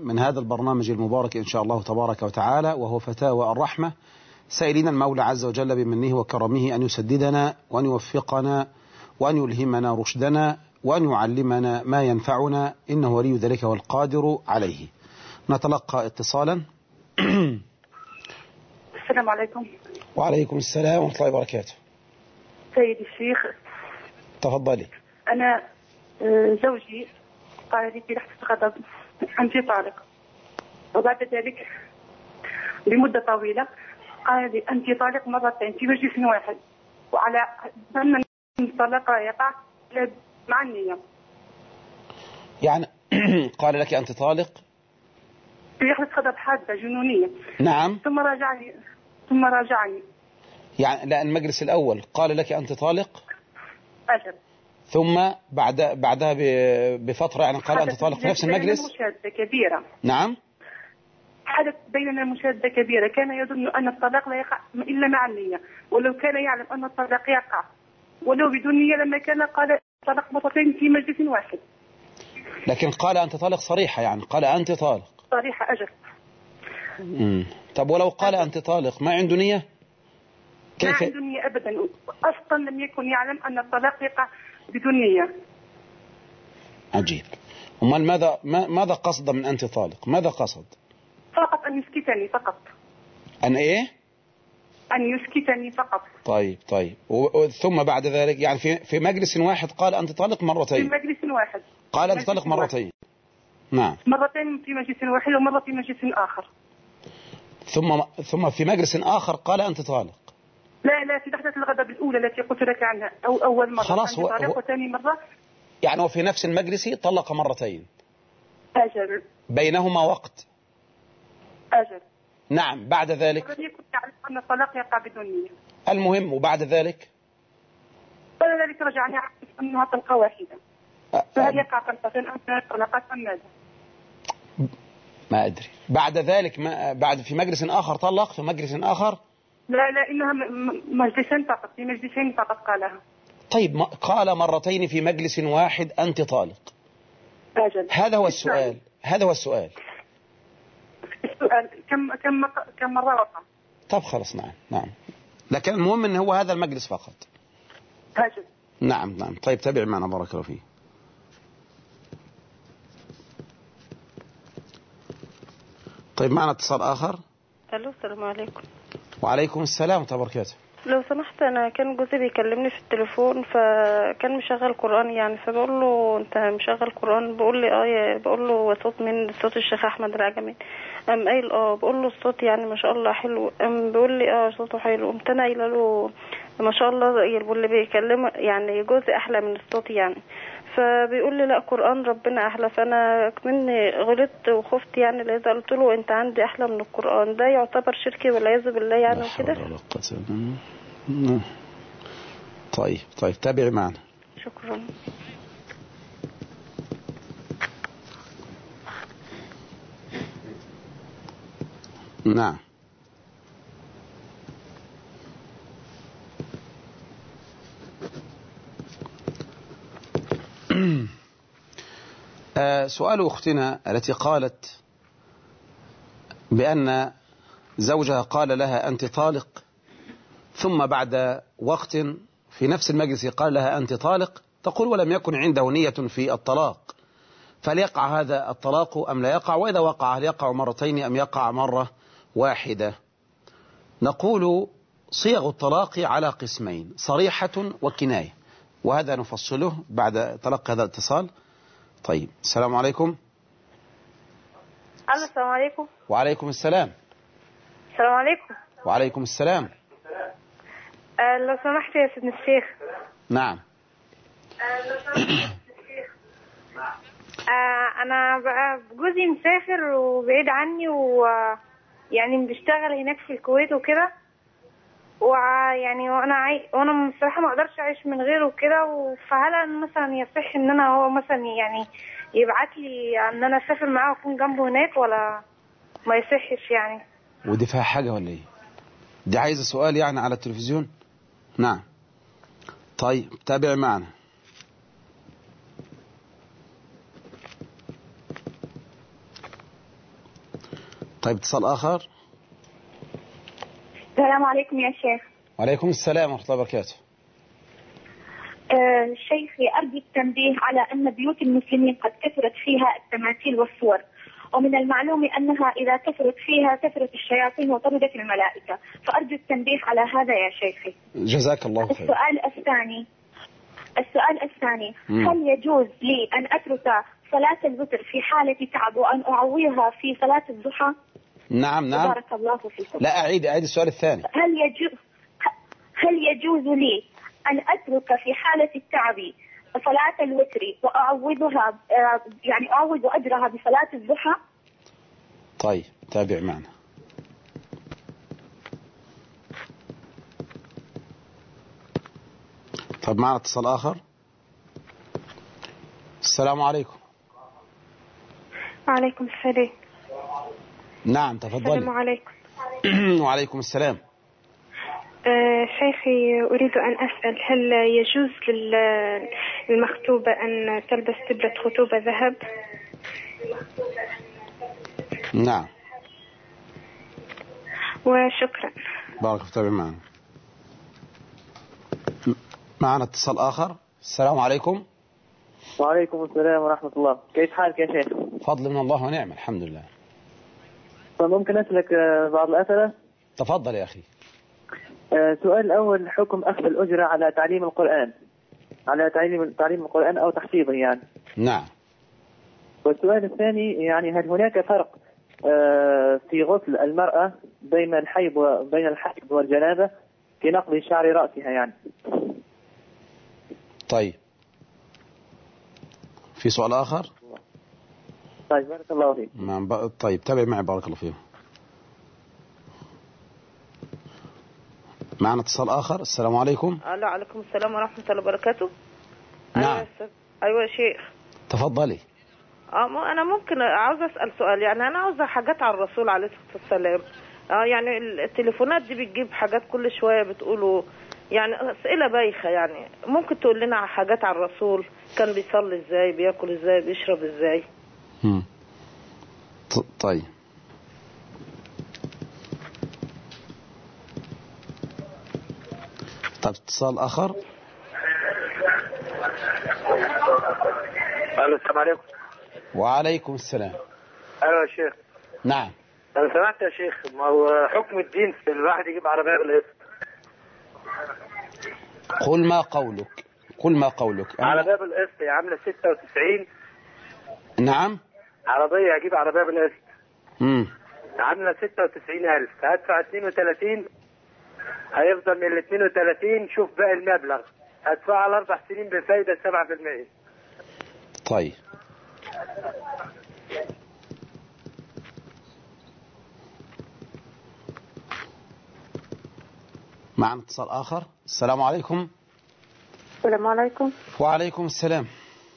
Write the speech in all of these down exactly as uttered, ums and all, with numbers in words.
من هذا البرنامج المبارك إن شاء الله تبارك وتعالى، وهو فتاوى الرحمة، سائلين المولى عز وجل بمنه وكرمه أن يسددنا وأن يوفقنا وأن يلهمنا رشدنا وأن يعلمنا ما ينفعنا، إنه ولي ذلك والقادر عليه. نتلقى اتصالا. السلام عليكم. وعليكم السلام ورحمة الله وبركاته. سيدي الشيخ، تفضلي. أنا زوجي قال لي في لحظة غضب أنت طالق، وبعد ذلك بمدة طويلة قال لي أنت طالق مرتين في مجلس واحد، وعلى أن الطلاق يقع مع النية. يعني قال لك أنت طالق في لحظة غضب حادة جنونية. نعم. ثم راجعني ثم راجعني يعني لا، المجلس الأول قال لك أنت طالق. أجل. ثم بعد بعدها بفترة يعني قال أنت طالق في نفس المجلس. مشادة كبيرة. نعم. حدث بيننا مشادة كبيرة، كان يظن أن الطلاق لا يقع إلا مع النية، ولو كان يعلم أن الطلاق يقع ولو بدون نية لما كان قال طلاق مرتين في مجلس واحد. لكن قال أنت طالق صريحة، يعني قال أنت طالق صريحة. أجل. امم طب ولو قال أنت طالق ما عنده نية؟ كيف؟ ما عنده نية أبدا، أصلا لم يكن يعلم أن الطلاق يقع بدون نية. عجيب. أمال ماذا ماذا قصد من أنت طالق؟ ماذا قصد؟ فقط أن يسكتني فقط. أن إيه؟ أن يسكتني فقط. طيب طيب ثم بعد ذلك يعني في في مجلس واحد قال أنت طالق مرتين. في مجلس واحد قال أنت طالق مرتين. نعم. مرتين في مجلس واحد ومرة في مجلس آخر. ثم ثم في مجلس آخر قال أنت طالق. لا لا، في لحظة الغضب الأولى التي قلت لك عنها، أو أول مرة خلاص هو, طالق، هو وثاني مرة يعني هو في نفس المجلس طلق مرتين. أجل. بينهما وقت. أجل. نعم. بعد ذلك الذي كنت أعلم أن الطلاق يقع بدون نية. المهم وبعد ذلك بعد ذلك رجعني أعرف أنها طلقة واحدة. فهل يقع طلقتين أم طلقات أم ماذا؟ ما أدري. بعد ذلك ما بعد في مجلس آخر طلق في مجلس آخر. لا لا، إنها مجلسين فقط، في مجلسين فقط قالها. طيب قال مرتين في مجلس واحد أنت طالق. أجل. هذا هو السؤال. هذا هو السؤال. السؤال كم كم كم مرة وقع؟ طب خلاص. نعم نعم. لكن المهم ان هو هذا المجلس فقط. أجل. نعم نعم. طيب تابع معنا بارك الله فيك. طيب معنا اتصال آخر. الو السلام عليكم. وعليكم السلام ورحمة الله وبركاته. لو سمحت، انا كان جوزي بيكلمني في التليفون، فكان مشغل قرآن يعني، فبقول له انت مشغل قرآن؟ بقول لي اه. بقول له صوت من صوت الشيخ احمد العجمي. قام قايل اه. بقول له الصوت يعني ما شاء الله حلو. قام بيقول لي اه صوته حلو. قمت انا قايله له ما شاء الله اللي بيكلم يعني جوزي احلى من الصوت يعني. فبيقول لي لا قرآن ربنا احلى. فانا كمني غلطت وخفت يعني، لذا قلت له انت عندي احلى من القرآن. ده يعتبر شركي والعياذ بالله يعني وكده. طيب طيب تابعي معنا. شكرا. نعم. سؤال أختنا التي قالت بأن زوجها قال لها أنت طالق، ثم بعد وقت في نفس المجلس قال لها أنت طالق، تقول ولم يكن عنده نية في الطلاق، فليقع هذا الطلاق أم لا يقع؟ وإذا وقع هل يقع مرتين أم يقع مرة واحدة؟ نقول صيغ الطلاق على قسمين: صريحة وكناية، وهذا نفصله بعد تلقي هذا الاتصال. طيب السلام عليكم. الو السلام عليكم. وعليكم السلام. السلام عليكم. وعليكم السلام. أه لو سمحت يا سيدنا الشيخ. نعم. أه لو سمحت يا سيدنا الشيخ. أه انا بقى جوزي مسافر وبعيد عني، ويعني بيشتغل هناك في الكويت وكده، ويعني وانا عاي... وانا بصراحه ما اقدرش اعيش من غيره وكده. فهل مثلا يصح ان انا هو مثلا يعني يبعت لي ان انا اسافر معاه واكون جنبه هناك، ولا ما يصحش يعني؟ ودي فيها حاجه ولا ايه؟ دي عايزه سؤال يعني على التلفزيون. نعم. طيب تابع معنا. طيب اتصال آخر. السلام عليكم يا شيخ. وعليكم السلام ورحمة الله وبركاته. آه شيخي، أرجو التنبيه على أن بيوت المسلمين قد كثرت فيها التماثيل والصور، ومن المعلوم أنها إذا كثرت فيها كثرت الشياطين وطردت الملائكة، فأرجو التنبيه على هذا يا شيخي. جزاك الله خير. السؤال الثاني السؤال الثاني مم. هل يجوز لي أن أترك صلاة الوتر في حالة تعب وأن أعوضها في صلاة الضحى؟ نعم نعم. بارك الله فيكم. لا أعيد أعيد السؤال الثاني. هل يجوز هل يجوز لي أن أترك في حالة التعب صلاة الوتر وأعوضها يعني أعوض أجرها بصلاة الضحى؟ طيب تابع معنا. طب معنا اتصال آخر. السلام عليكم. وعليكم السلام. نعم تفضلي. السلام عليكم. وعليكم السلام. آه شيخي، أريد أن أسأل، هل يجوز للمخطوبة أن تلبس تبلة خطوبة ذهب؟ نعم. وشكرا. بارك الله فيك. معنا معنا اتصال آخر. السلام عليكم. وعليكم السلام ورحمة الله. كيف حالك يا شيخ؟ فضل من الله ونعم، الحمد لله. ممكن أسألك بعض الأسئلة؟ تفضل يا أخي. السؤال الأول، حكم أخذ الأجرة على تعليم القرآن، على تعليم تعليم القرآن أو تحفيظه يعني. نعم. والسؤال الثاني، يعني هل هناك فرق في غسل المرأة بين الحيض وبين الحيض والجنابة في نقض شعر رأسها يعني؟ طيب في سؤال آخر؟ طيب بارك الله فيك. طيب تابع معي بارك الله فيك. معنا اتصال آخر. السلام عليكم. الو عليكم السلام ورحمة الله وبركاته. نعم. أيوة يا شيخ. تفضلي. اه انا ممكن عاوز اسال سؤال، يعني انا عاوزه حاجات على الرسول عليه الصلاه والسلام. اه يعني التليفونات دي بتجيب حاجات كل شويه بتقولوا يعني اسئله بايخه، يعني ممكن تقول لنا على حاجات على الرسول، كان بيصلي ازاي، بياكل ازاي، بيشرب ازاي؟ امم طيب طب اتصال اخر. الو السلام عليكم. وعليكم السلام. ايوه يا شيخ. نعم. لو سمحت يا شيخ، ما هو حكم الدين في الواحد يجيب عربيه بالقسط؟ قل ما قولك قل ما قولك عربيه بالقسط هي عامله ستة وتسعين. نعم. عربيه اجيب عربيه بالقسط امم عامله ستة وتسعين ألف، هدفع اثنين وثلاثين، هيفضل من ال اثنين وثلاثين شوف باقي المبلغ، هدفع على اربع سنين بفايده سبعة بالمئة. طيب معنا اتصال آخر. السلام عليكم. السلام عليكم. وعليكم السلام.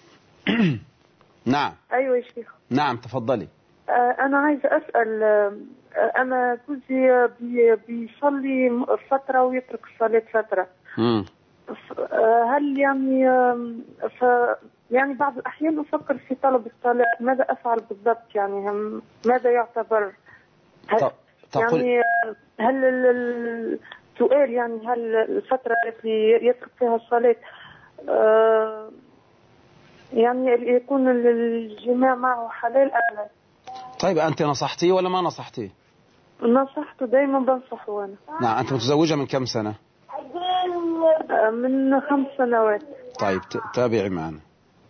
نعم. أيوة يا شيخ. نعم تفضلي. آه أنا عايزة أسأل، آه أنا جوزي بي بيصلي فترة ويترك الصلاة فترة. امم آه هل يعني آه ف يعني بعض الأحيان أفكر في طلب الصلاة، ماذا أفعل بالضبط؟ يعني هم ماذا يعتبر؟ هل يعني هل السؤال يعني هل الفترة التي يترك فيها الصلاة آه يعني يكون الجماع معه حلال أم لا؟ طيب أنت نصحتيه ولا ما نصحتيه؟ نصحته، دايما بنصحه أنا. نعم. أنت متزوجة من كم سنة؟ من خمس سنوات. طيب تابعي معنا.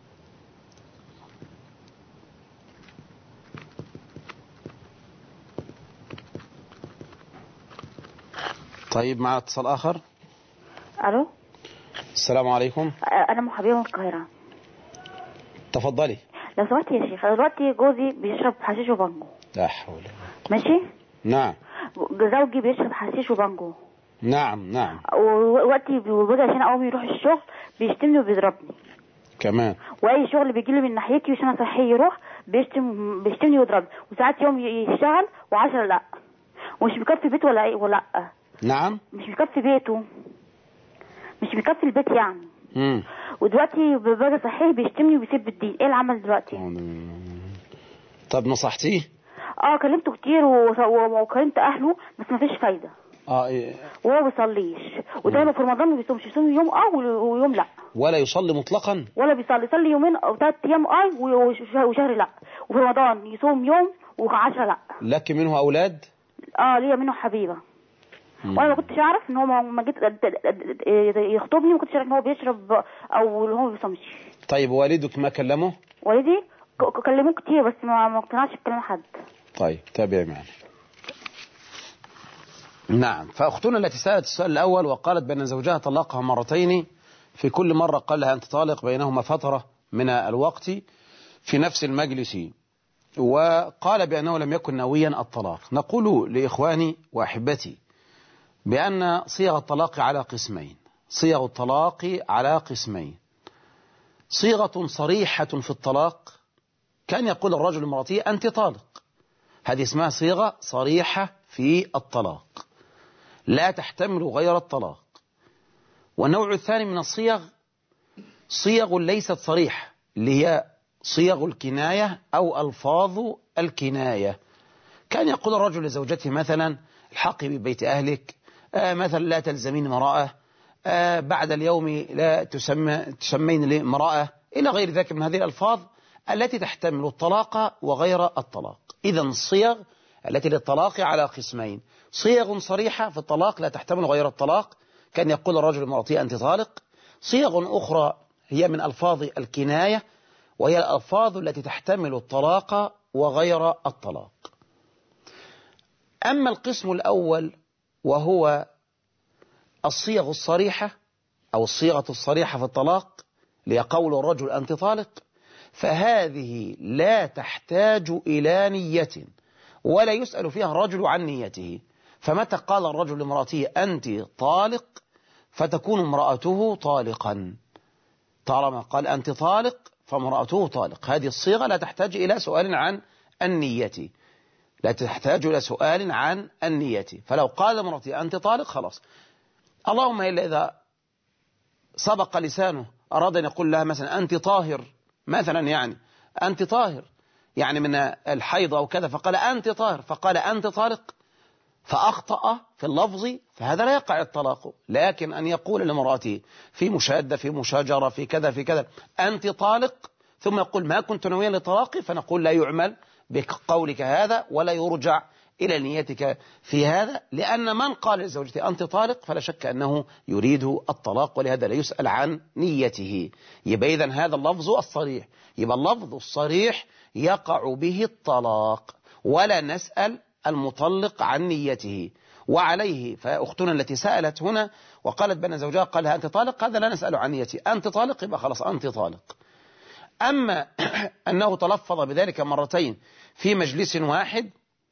طيب مع اتصال آخر. ألو السلام عليكم. أنا محبية من القاهرة. تفضلي. لو سمحت يا شيخ، دلوقتي جوزي بيشرب حشيش وبانجو. لا حول. ماشي. نعم. زوجي بيشرب حشيش وبانجو. نعم نعم. ووقتي بيجي عشان اقوم يروح الشغل بيشتمني وبيضربني كمان. واي شغل بيجي لي من ناحيتي وعشان اصحيه يروح بيشتم بيشتمني ويضربني، وساعات يوم يشتغل وعشرة لا، ومش مكفي بيته ولا ايه ولا لا. نعم. مش مكفي بيته، مش مكفي البيت يعني. امم ودلوقتي باجي اصحيه بيشتمني وبيسيب الدين. ايه العمل دلوقتي؟ طب نصحتيه؟ اه كلمته كتير و- وكلمت اهله بس ما فيش فايده. اه إيه. وهو ما بيصليش، ودايما في رمضان ما بيصومش، يصوم يوم اه ويوم لا، ولا يصلي مطلقا ولا بيصلي، يصلي يومين او ثلاث ايام اه وش- وشهر لا، وفي رمضان يصوم يوم وعشرة لا. لك منه أولاد؟ اه ليا منه حبيبه. مم. وانا ما كنتش اعرف ان هو ما ما جيت يخطبني ما كنتش اعرف ان هو بيشرب او ان هو ما بيصومش. طيب والدك ما كلمه؟ والدي ك- كلموه كتير بس ما ما اقتنعش بكلام حد. طيب تابعي معنا. نعم. فأختنا التي سألت السؤال الأول وقالت بأن زوجها طلقها مرتين، في كل مرة قال لها أنت طالق، بينهما فترة من الوقت في نفس المجلس، وقال بأنه لم يكن ناويا الطلاق. نقول لإخواني وأحبتي بأن صيغ الطلاق على قسمين. صيغ الطلاق على قسمين: صيغة صريحة في الطلاق، كان يقول الرجل لامرأته أنت طالق، هذه اسمها صيغة صريحة في الطلاق لا تحتمل غير الطلاق. والنوع الثاني من الصيغ صيغ ليست صريحة، اللي هي صيغ الكناية أو ألفاظ الكناية. كان يقول الرجل لزوجته مثلا الحقي ببيت أهلك، آه مثلا لا تلزمين امرأة، آه بعد اليوم لا تسمى تسمين لي امرأة، إلى غير ذلك من هذه الألفاظ التي تحتمل الطلاق وغير الطلاق. إذا الصيغ التي للطلاق على قسمين: صيغ صريحة في الطلاق لا تحتمل غير الطلاق، كان يقول الرجل لامرأته أنت طالق. صيغ أخرى هي من ألفاظ الكناية، وهي الألفاظ التي تحتمل الطلاق وغير الطلاق. أما القسم الأول وهو الصيغ الصريحة أو الصيغة الصريحة في الطلاق ليقول الرجل أنت طالق، فهذه لا تحتاج إلى نية ولا يسأل فيها الرجل عن نيته. فمتى قال الرجل لامرأته أنت طالق فتكون امرأته طالقا، طالما قال أنت طالق فامرأته طالق. هذه الصيغة لا تحتاج إلى سؤال عن النية، لا تحتاج إلى سؤال عن النية. فلو قال امرأته أنت طالق خلاص، اللهم إلا إذا سبق لسانه أراد أن يقول لها مثلا أنت طاهر مثلا، يعني أنت طاهر يعني من الحيض أو كذا، فقال أنت طاهر فقال أنت طالق فأخطأ في اللفظ، فهذا لا يقع الطلاق. لكن أن يقول لامرأته في مشادة في مشاجرة في كذا في كذا أنت طالق ثم يقول ما كنت ناويا للطلاق، فنقول لا يعمل بقولك هذا ولا يرجع إلى نيتك في هذا، لأن من قال لزوجته أنت طالق فلا شك أنه يريد الطلاق، ولهذا لا يسأل عن نيته. يبقى إذن هذا اللفظ الصريح، يبقى اللفظ الصريح يقع به الطلاق ولا نسأل المطلق عن نيته. وعليه فأختنا التي سألت هنا وقالت بأن زوجها قال لها أنت طالق، هذا لا نسأل عن نيته، أنت طالق يبقى خلاص أنت طالق. أما أنه تلفظ بذلك مرتين في مجلس واحد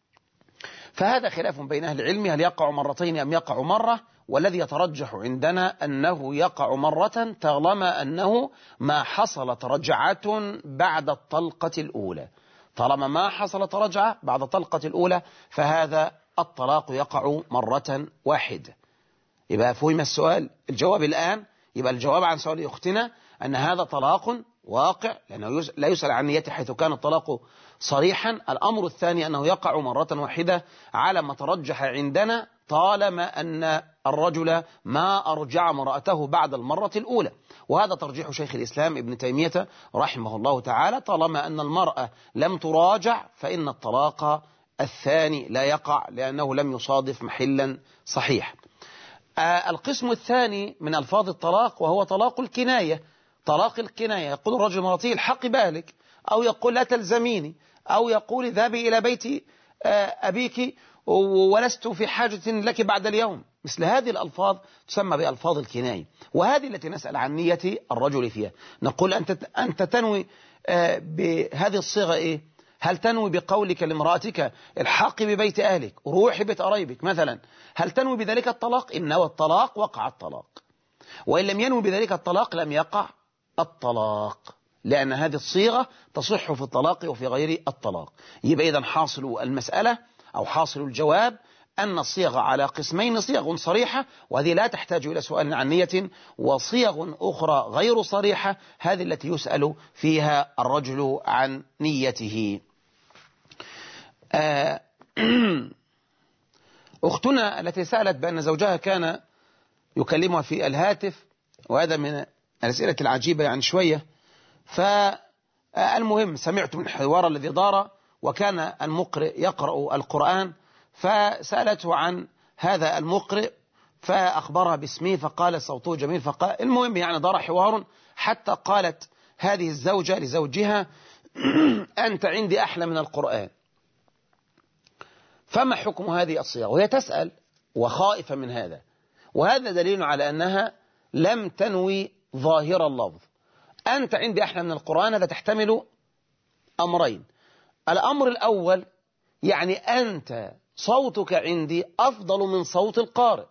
فهذا خلاف بين أهل العلم، هل يقع مرتين أم يقع مرة؟ والذي يترجح عندنا أنه يقع مرة طالما أنه ما حصلت رجعة بعد الطلقة الأولى. طالما ما حصلت رجعة بعد الطلقة الأولى فهذا الطلاق يقع مرة واحدة. يبقى فهم السؤال؟ الجواب الآن يبقى الجواب عن سؤال أختنا أن هذا طلاق واقع لأنه لا يسأل عن نيته حيث كان الطلاق صريحا. الأمر الثاني أنه يقع مرة واحدة على ما ترجح عندنا طالما أن الرجل ما أرجع امرأته بعد المرة الأولى، وهذا ترجيح شيخ الإسلام ابن تيمية رحمه الله تعالى. طالما أن المرأة لم تراجع فإن الطلاق الثاني لا يقع لأنه لم يصادف محلا صحيح. آه القسم الثاني من ألفاظ الطلاق وهو طلاق الكناية. طلاق الكناية يقول الرجل مرأته الحق بالك، أو يقول لا تلزميني، أو يقول ذهبي إلى بيت آه أبيك ولست في حاجة لك بعد اليوم. مثل هذه الألفاظ تسمى بألفاظ الكناية، وهذه التي نسأل عن نية الرجل فيها. نقول أنت, أنت تنوي آه بهذه الصيغة إيه؟ هل تنوي بقولك لامرأتك الحقي ببيت أهلك روحي بيت قرايبك مثلا، هل تنوي بذلك الطلاق؟ إن نوى الطلاق وقع الطلاق، وإن لم ينوي بذلك الطلاق لم يقع الطلاق، لأن هذه الصيغة تصح في الطلاق وفي غير الطلاق. يبقى إذن حاصل المسألة أو حاصل الجواب أن الصيغة على قسمين: صيغ صريحة وهذه لا تحتاج إلى سؤال عن نية، وصيغ أخرى غير صريحة هذه التي يسأل فيها الرجل عن نيته. آه أختنا التي سألت بأن زوجها كان يكلمها في الهاتف، وهذا من الأسئلة العجيبة يعني شوية. فالمهم سمعت من الحوار الذي دار، وكان المقرئ يقرأ القرآن، فسألته عن هذا المقرئ فأخبرها باسمه، فقال صوته جميل، فقال المهم يعني دار حوار حتى قالت هذه الزوجة لزوجها أنت عندي أحلى من القرآن. فما حكم هذه الصيغة؟ وهي تسأل وخائفة من هذا، وهذا دليل على أنها لم تنوي ظاهر اللفظ. أنت عندي أحلى من القرآن، هذا تحتمل أمرين. الأمر الأول يعني أنت صوتك عندي أفضل من صوت القارئ،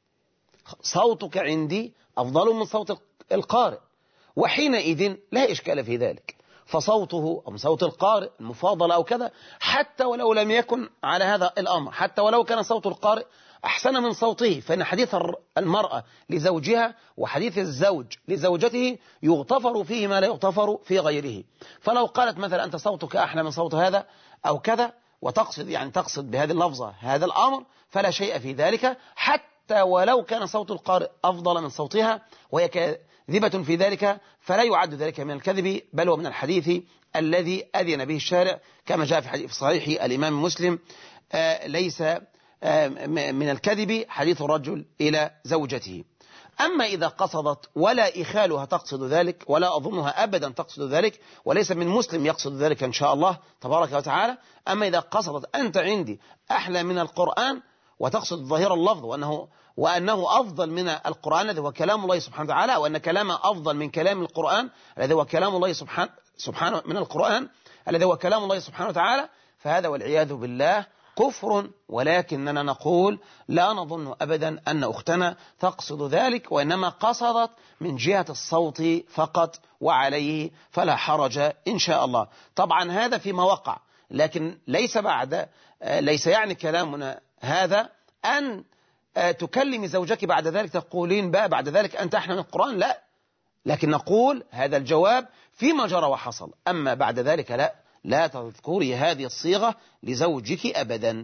صوتك عندي أفضل من صوت القارئ، وحينئذ لا إشكال في ذلك، فصوته أو صوت القارئ المفاضل أو كذا، حتى ولو لم يكن على هذا الأمر، حتى ولو كان صوت القارئ أحسن من صوته، فإن حديث المرأة لزوجها وحديث الزوج لزوجته يغتفر فيه ما لا يغتفر في غيره. فلو قالت مثلا أنت صوتك أحلى من صوت هذا أو كذا، وتقصد يعني تقصد بهذه اللفظة هذا الأمر، فلا شيء في ذلك، حتى ولو كان صوت القارئ أفضل من صوتها وهي كاذبة في ذلك، فلا يعد ذلك من الكذب، بل ومن الحديث الذي أذن به الشارع، كما جاء في حديث صحيح الإمام مسلم آه ليس آه من الكذب حديث الرجل إلى زوجته. أما إذا قصدت ولا إخالها تقصد ذلك، ولا أظنها أبدا تقصد ذلك، وليس من مسلم يقصد ذلك إن شاء الله تبارك وتعالى. أما إذا قصدت أنت عندي أحلى من القرآن وتقصد ظاهر اللفظ، وأنه, وأنه أفضل من القرآن الذي هو كلام الله سبحانه وتعالى، وأن كلامه أفضل من كلام القرآن الذي هو كلام الله سبحانه, سبحانه من القرآن الذي هو كلام الله سبحانه وتعالى، فهذا والعياذ بالله كفر. ولكننا نقول لا نظن أبدا أن أختنا تقصد ذلك، وإنما قصدت من جهة الصوت فقط، وعليه فلا حرج إن شاء الله. طبعا هذا فيما وقع، لكن ليس بعد ليس يعني كلامنا هذا أن تكلم زوجك بعد ذلك تقولين بقى بعد ذلك أنت أحلى من القرآن، لا، لكن نقول هذا الجواب فيما جرى وحصل. أما بعد ذلك لا لا تذكري هذه الصيغة لزوجك أبدا.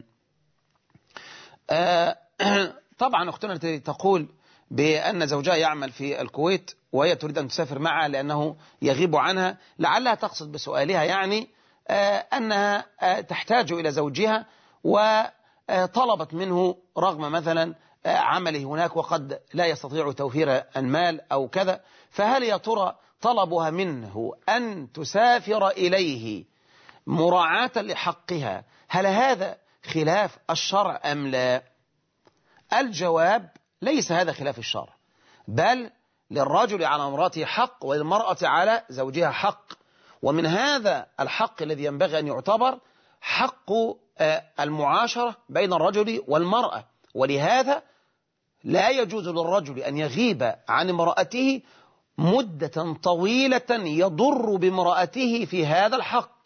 آه طبعا أختنا التي تقول بأن زوجها يعمل في الكويت وهي تريد أن تسافر معها لأنه يغيب عنها، لعلها تقصد بسؤالها يعني آه أنها آه تحتاج إلى زوجها، وطلبت منه رغم مثلا آه عمله هناك وقد لا يستطيع توفير المال أو كذا، فهل يا ترى طلبها منه أن تسافر إليه مراعاة لحقها، هل هذا خلاف الشرع أم لا؟ الجواب ليس هذا خلاف الشرع، بل للرجل على امرأته حق، وللمرأة على زوجها حق. ومن هذا الحق الذي ينبغي أن يعتبر حق المعاشرة بين الرجل والمرأة، ولهذا لا يجوز للرجل أن يغيب عن امرأته مدة طويلة يضر بامرأته في هذا الحق.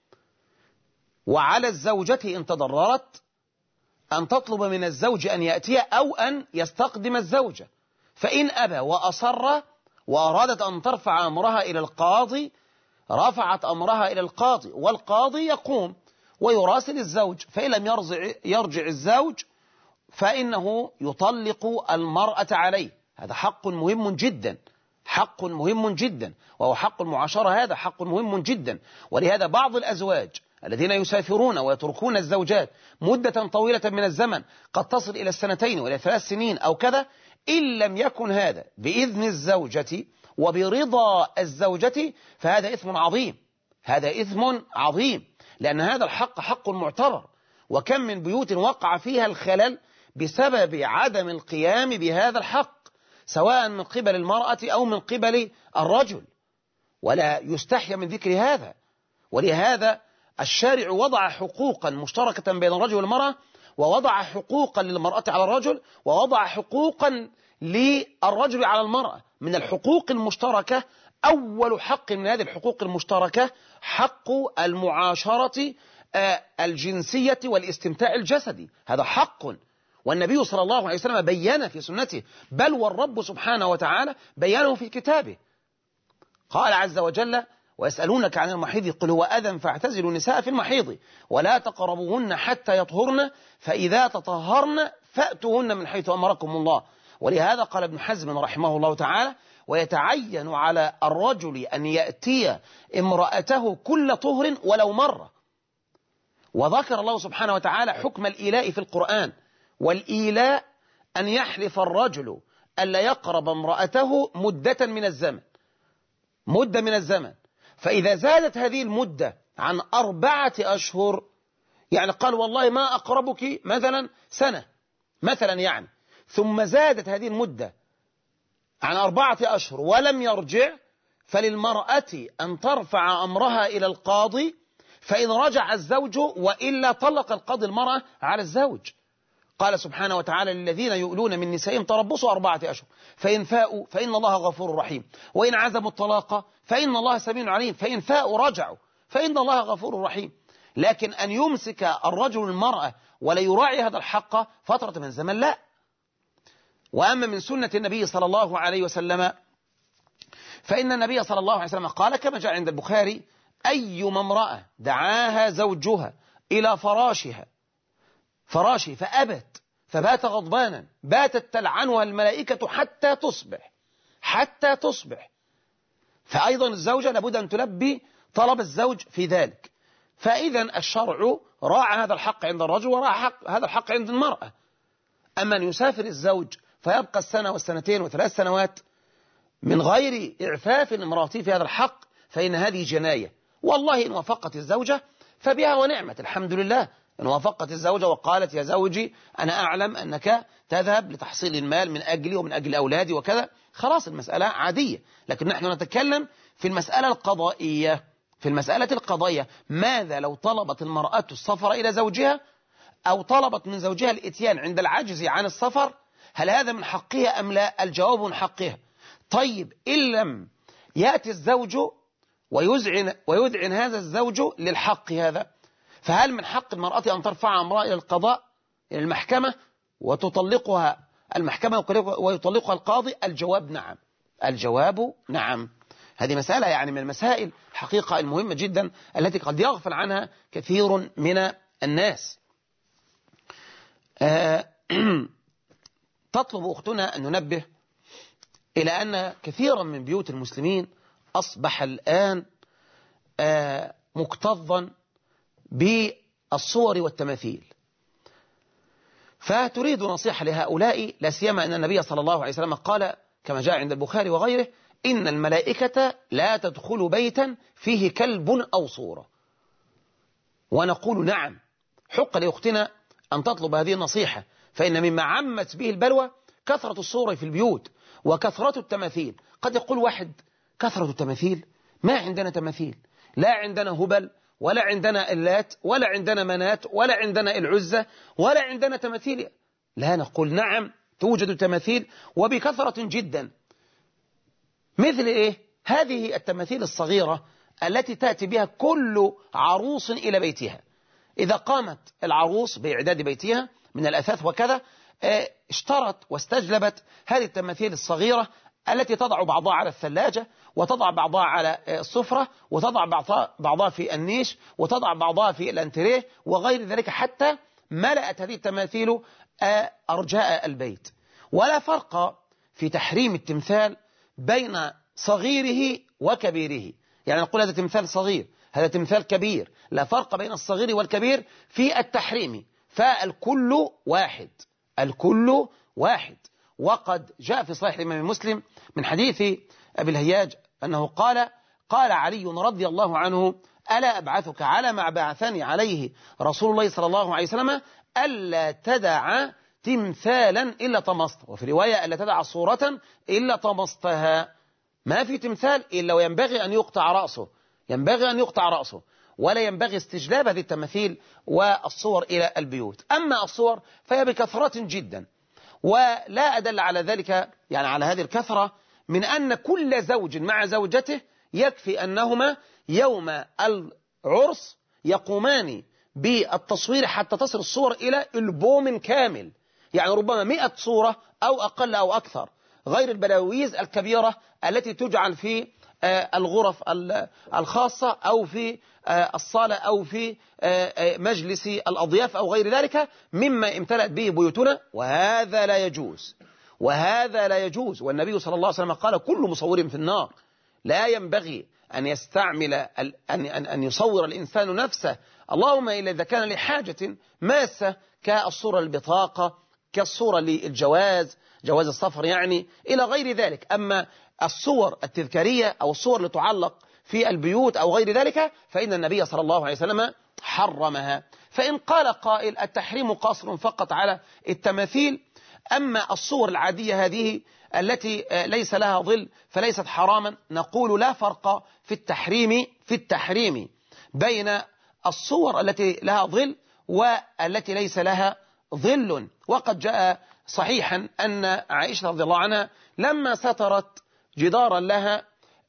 وعلى الزوجة إن تضررت أن تطلب من الزوج أن يأتي أو أن يستقدم الزوجة، فإن أبى وأصر وأرادت أن ترفع أمرها إلى القاضي رفعت أمرها إلى القاضي، والقاضي يقوم ويراسل الزوج، فإن لم يرجع, يرجع الزوج فإنه يطلق المرأة عليه. هذا حق مهم جدا، حق مهم جدا، وهو حق المعاشرة، هذا حق مهم جدا. ولهذا بعض الأزواج الذين يسافرون ويتركون الزوجات مدة طويلة من الزمن قد تصل إلى السنتين وإلى ثلاث سنين أو كذا، إن لم يكن هذا بإذن الزوجة وبرضا الزوجة فهذا إثم عظيم، هذا إثم عظيم، لأن هذا الحق حق معتبر. وكم من بيوت وقع فيها الخلل بسبب عدم القيام بهذا الحق، سواء من قبل المرأة أو من قبل الرجل، ولا يستحيا من ذكر هذا. ولهذا الشارع وضع حقوقا مشتركة بين الرجل والمرأة، ووضع حقوقا للمرأة على الرجل، ووضع حقوقا للرجل على المرأة. من الحقوق المشتركة أول حق من هذه الحقوق المشتركة حق المعاشرة الجنسية والاستمتاع الجسدي، هذا حق، والنبي صلى الله عليه وسلم بيّن في سنته، بل والرب سبحانه وتعالى بيّنه في كتابه. قال عز وجل: ويسألونك عن المحيض قل هو أذى فاعتزلوا النساء في المحيض ولا تقربوهن حتى يطهرن فإذا تطهرن فأتوهن من حيث أمركم الله. ولهذا قال ابن حزم رحمه الله تعالى ويتعين على الرجل أن يأتي امرأته كل طهر ولو مرة. وذكر الله سبحانه وتعالى حكم الإيلاء في القرآن، والإيلاء أن يحلف الرجل ألا يقرب امرأته مدة من الزمن، مدة من الزمن، فإذا زادت هذه المدة عن أربعة أشهر، يعني قال والله ما أقربك مثلا سنة مثلا يعني، ثم زادت هذه المدة عن أربعة أشهر ولم يرجع، فللمرأة أن ترفع أمرها إلى القاضي، فإن رجع الزوج وإلا طلق القاضي المرأة على الزوج. قال سبحانه وتعالى للذين يؤلون من نسائهم تربصوا أربعة أشهر فإن فاءوا فإن الله غفور رحيم وإن عزموا الطلاق فإن الله سميع عليم فإن فاءوا رجعوا فإن الله غفور رحيم. لكن أن يمسك الرجل المرأة ولا يراعي هذا الحق فترة من زمن لا. وأما من سنة النبي صلى الله عليه وسلم فإن النبي صلى الله عليه وسلم قال كما جاء عند البخاري أيما امرأة دعاها زوجها إلى فراشها فراشي فأبت فبات غضبانا باتت تلعنها الملائكة حتى تصبح حتى تصبح. فأيضا الزوجة لابد أن تلبي طلب الزوج في ذلك. فإذا الشرع راعى هذا الحق عند الرجل وراعى هذا الحق عند المرأة. أما أن يسافر الزوج فيبقى السنة والسنتين وثلاث سنوات من غير إعفاف امرأته في هذا الحق فإن هذه جناية. والله إن وافقت الزوجة فبها ونعمت، الحمد لله. إن وافقت الزوجة وقالت يا زوجي أنا أعلم أنك تذهب لتحصيل المال من أجلي ومن أجل أولادي وكذا، خلاص المسألة عادية. لكن نحن نتكلم في المسألة القضائية. في المسألة القضائية ماذا لو طلبت المرأة السفر إلى زوجها أو طلبت من زوجها الإتيان عند العجز عن السفر؟ هل هذا من حقها أم لا؟ الجواب من حقها. طيب إن لم يأتي الزوج ويذعن, ويذعن هذا الزوج للحق هذا، فهل من حق المرأة أن ترفع امرأة إلى القضاء إلى المحكمة وتطلقها المحكمة ويطلقها القاضي؟ الجواب نعم. الجواب نعم. هذه مسألة يعني من المسائل حقيقة المهمة جدا التي قد يغفل عنها كثير من الناس. تطلب أختنا أن ننبه إلى أن كثيرا من بيوت المسلمين أصبح الآن مكتظا بالصور والتماثيل، فتريد نصيحة لهؤلاء، لا سيما أن النبي صلى الله عليه وسلم قال كما جاء عند البخاري وغيره إن الملائكة لا تدخل بيتا فيه كلب أو صورة. ونقول نعم، حق لأختنا أن تطلب هذه النصيحة، فإن مما عمت به البلوى كثرة الصور في البيوت وكثرة التماثيل. قد يقول واحد كثرة التماثيل، ما عندنا تماثيل، لا عندنا هبل ولا عندنا اللات ولا عندنا منات ولا عندنا العزة ولا عندنا تماثيل. لا، نقول نعم توجد تماثيل وبكثرة جدا. مثل إيه؟ هذه التماثيل الصغيرة التي تأتي بها كل عروس إلى بيتها. إذا قامت العروس بإعداد بيتها من الأثاث وكذا، اشترت واستجلبت هذه التماثيل الصغيرة التي تضع بعضها على الثلاجة وتضع بعضها على السفرة وتضع بعضها في النيش وتضع بعضها في الانتريه وغير ذلك، حتى ملأت هذه التماثيل أرجاء البيت. ولا فرق في تحريم التمثال بين صغيره وكبيره، يعني نقول هذا تمثال صغير هذا تمثال كبير، لا فرق بين الصغير والكبير في التحريم، فالكل واحد، الكل واحد. وقد جاء في صحيح الإمام مسلم من حديث أبي الهياج أنه قال قال علي رضي الله عنه ألا أبعثك على ما بعثني عليه رسول الله صلى الله عليه وسلم ألا تدع تمثالا إلا طمست، وفي رواية ألا تدع صورة إلا طمستها. ما في تمثال إلا وينبغي أن يقطع رأسه، ينبغي أن يقطع رأسه، ولا ينبغي استجلاب هذه التماثيل والصور إلى البيوت. أما الصور فهي بكثرة جدا، ولا أدل على ذلك يعني على هذه الكثرة من أن كل زوج مع زوجته يكفي أنهما يوم العرس يقومان بالتصوير حتى تصل الصور إلى ألبوم كامل، يعني ربما مئة صورة أو أقل أو أكثر، غير البلاويز الكبيرة التي تجعل في الغرف الخاصة أو في الصالة أو في مجلس الأضياف أو غير ذلك مما امتلأت به بيوتنا، وهذا لا يجوز، وهذا لا يجوز. والنبي صلى الله عليه وسلم قال كل مصور في النار. لا ينبغي أن يستعمل أن أن يصور الإنسان نفسه، اللهم إلا إذا كان لحاجة ماسة كالصورة للبطاقة، كالصورة للجواز، جواز السفر يعني، إلى غير ذلك. أما الصور التذكارية أو الصور اللي تعلق في البيوت أو غير ذلك فإن النبي صلى الله عليه وسلم حرمها. فإن قال قائل التحريم قاصر فقط على التماثيل، أما الصور العادية هذه التي ليس لها ظل فليست حراما، نقول لا فرق في التحريم في التحريم بين الصور التي لها ظل والتي ليس لها ظل. وقد جاء صحيحا أن عائشة رضي الله عنها لما سترت جدارا لها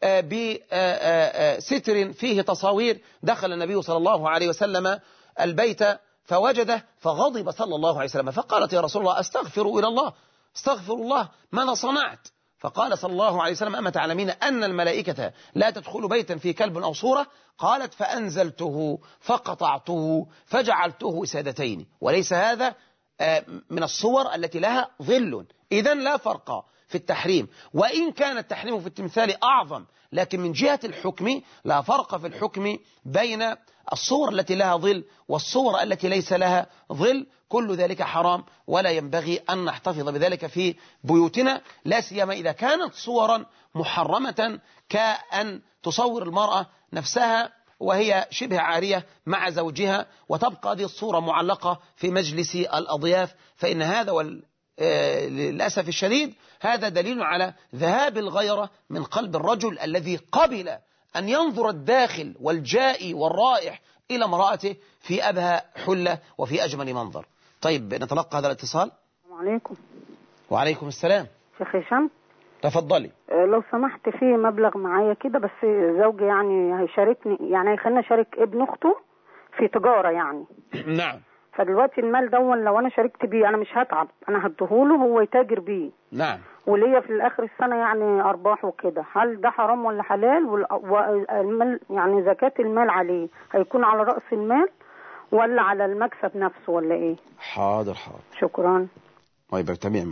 بستر فيه تصاوير، دخل النبي صلى الله عليه وسلم البيت فوجده فغضب صلى الله عليه وسلم، فقالت يا رسول الله استغفر إلى الله، استغفر الله ما أنا صنعت. فقال صلى الله عليه وسلم أما تعلمين أن الملائكة لا تدخل بيتا في كلب أو صورة؟ قالت فأنزلته فقطعته فجعلته سادتين. وليس هذا من الصور التي لها ظل. إذن لا فرق في التحريم، وإن كان التحريم في التمثال أعظم، لكن من جهة الحكم لا فرق في الحكم بين الصور التي لها ظل والصور التي ليس لها ظل. كل ذلك حرام، ولا ينبغي أن نحتفظ بذلك في بيوتنا، لا سيما إذا كانت صورا محرمة، كأن تصور المرأة نفسها وهي شبه عارية مع زوجها وتبقى هذه الصورة معلقة في مجلس الأضياف، فإن هذا وال... للأسف الشديد هذا دليل على ذهاب الغيرة من قلب الرجل الذي قبل أن ينظر الداخل والجائي والرائح إلى امرأته في أبهى حلة وفي أجمل منظر. طيب نتلقى هذا الاتصال. السلام عليكم. وعليكم السلام. شيخ هشام تفضلي. لو سمحت في مبلغ معايا كده، بس زوجي يعني هيشاركني، يعني هيخليني أشارك ابن أخته في تجارة يعني. نعم. فدلوقتي المال دون لو انا شاركت بيه انا مش هتعب، انا هديهوله هو يتاجر بيه. نعم. وليا في الاخر السنه يعني ارباح وكده، هل ده حرام ولا حلال؟ والمال يعني زكاة المال عليه هيكون على رأس المال ولا على المكسب نفسه ولا ايه؟ حاضر حاضر. شكرا. طيب تماما.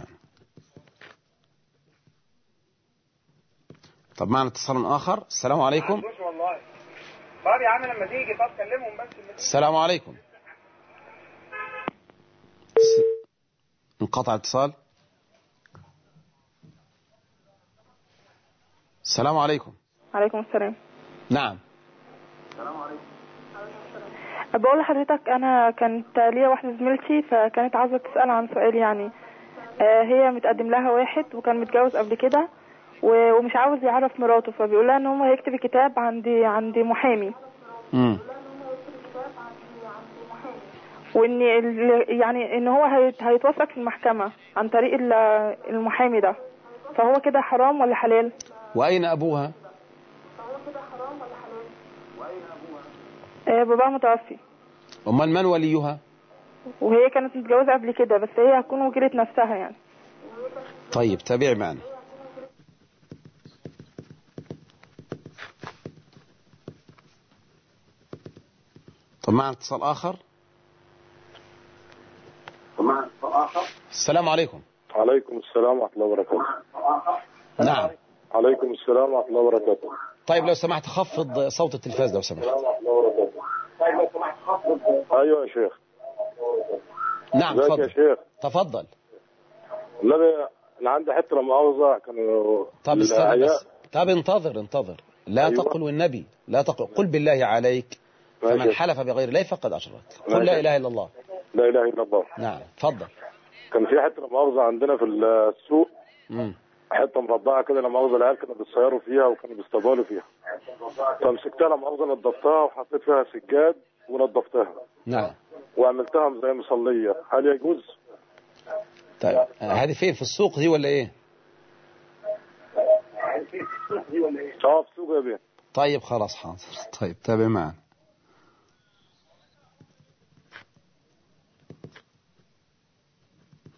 طب معنا اتصال اخر. السلام عليكم. والله طب يا عم لما تيجي طب كلمهم بس. السلام عليكم. انقطع اتصال. السلام عليكم. عليكم السلام. نعم. السلام عليكم. بقول لحضرتك انا كانت ليا واحده زميلتي فكانت عاوزه تسال عن سؤال يعني. آه هي متقدم لها واحد وكان متجوز قبل كده ومش عاوز يعرف مراته، فبيقول لها ان هو هيكتب الكتاب عندي عندي محامي. امم وان يعني ان هو هيتوثق في المحكمه عن طريق المحامي ده، فهو كده حرام ولا حلال؟ واين ابوها؟ فهو كده حرام ولا حلال؟ واين ابوها؟ آه باباها متوفي. امال من وليها؟ وهي كانت متجوزه قبل كده، بس هي هتكون وكيله نفسها يعني. طيب تابع معنا. طب معنا اتصال اخر. السلام عليكم. عليكم السلام ورحمة الله وبركاته. نعم. عليكم السلام ورحمة الله وبركاته. طيب لو سمحت خفض صوت التلفاز لو سمحت. ايوه يا شيخ. نعم تفضل يا شيخ. تفضل. لا انا عندي حته لا مؤاخذه كانوا. طب استنى بس. طب انتظر انتظر. لا أيوة. تقل والنبي لا تقل، قل بالله عليك فمن حلف بغير الله فقد اشرك. قل لا اله الا الله. لا اله الا الله. نعم تفضل. كان في حته لا مؤاخذه عندنا في السوق. امم حته مربعه كده لا مؤاخذه، العيال كانوا بيصيروا فيها وكانوا بيستبالوا فيها. فمسكتها لا مؤاخذه نظفتها وحطيت فيها سجاد ونظفتها. نعم. وعملتها زي مصليه، هل يجوز؟ طيب هذه فين، في السوق دي ولا ايه؟ في السوق دي ولا ايه؟ اه في السوق يا بيه. طيب خلاص حاضر. طيب تابع معنا.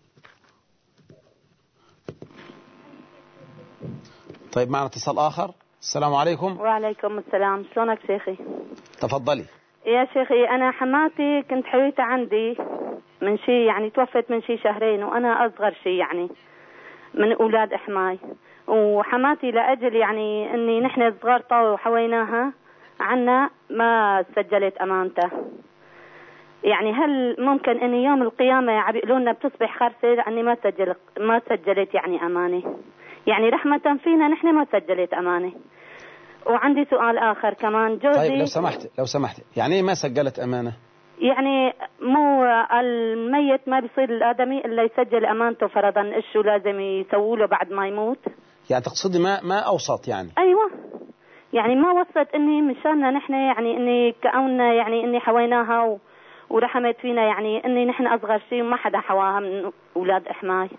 طيب معنا اتصال آخر. السلام عليكم. وعليكم السلام. شلونك شيخي؟ تفضلي. يا شيخي أنا حماتي كنت حويتها عندي من شي يعني توفت من شي شهرين، وأنا أصغر شي يعني من أولاد إحماي، وحماتي لأجل يعني إني نحن صغار طاوة وحويناها عنا ما سجلت أمانته. يعني هل ممكن إن يوم القيامة يقولون بتصبح خرسة لأني ما سجل ما سجلت يعني أمانة؟ يعني رحمة فينا نحن ما سجلت أمانة. وعندي سؤال آخر كمان. جوزي طيب لو سمحت لو سمحت يعني إيه ما سجلت أمانة؟ يعني مو الميت ما بيصير الآدمي إلا يسجل أمانته فرضا، إيش شو لازم يسووا له بعد ما يموت؟ يعني تقصدي ما ما أوسط يعني؟ أيوة، يعني ما وصلت إني مشاننا نحن يعني إني كأننا يعني إني حويناها و... ورحمت فينا يعني إني نحن أصغر شيء وما حدا حواها من أولاد إحماي.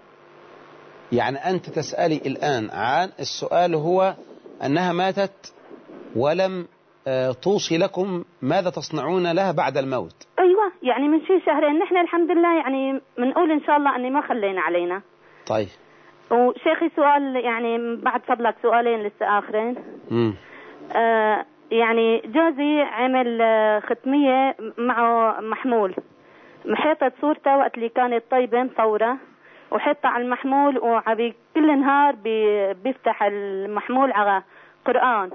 يعني أنت تسألي الآن عن السؤال هو أنها ماتت ولم توصي لكم ماذا تصنعون لها بعد الموت؟ أيوة، يعني من شي شهرين نحن الحمد لله يعني بنقول إن شاء الله أني ما خلينا علينا. طيب. وشيخي سؤال يعني بعد فضلك سؤالين لسه آخرين. امم آه يعني جوزي عمل ختمية معه محمول، محيطت صورته وقت اللي كانت طيبة مصورة، وحطها على المحمول وعبي كل نهار بي بيفتح المحمول على قرآن،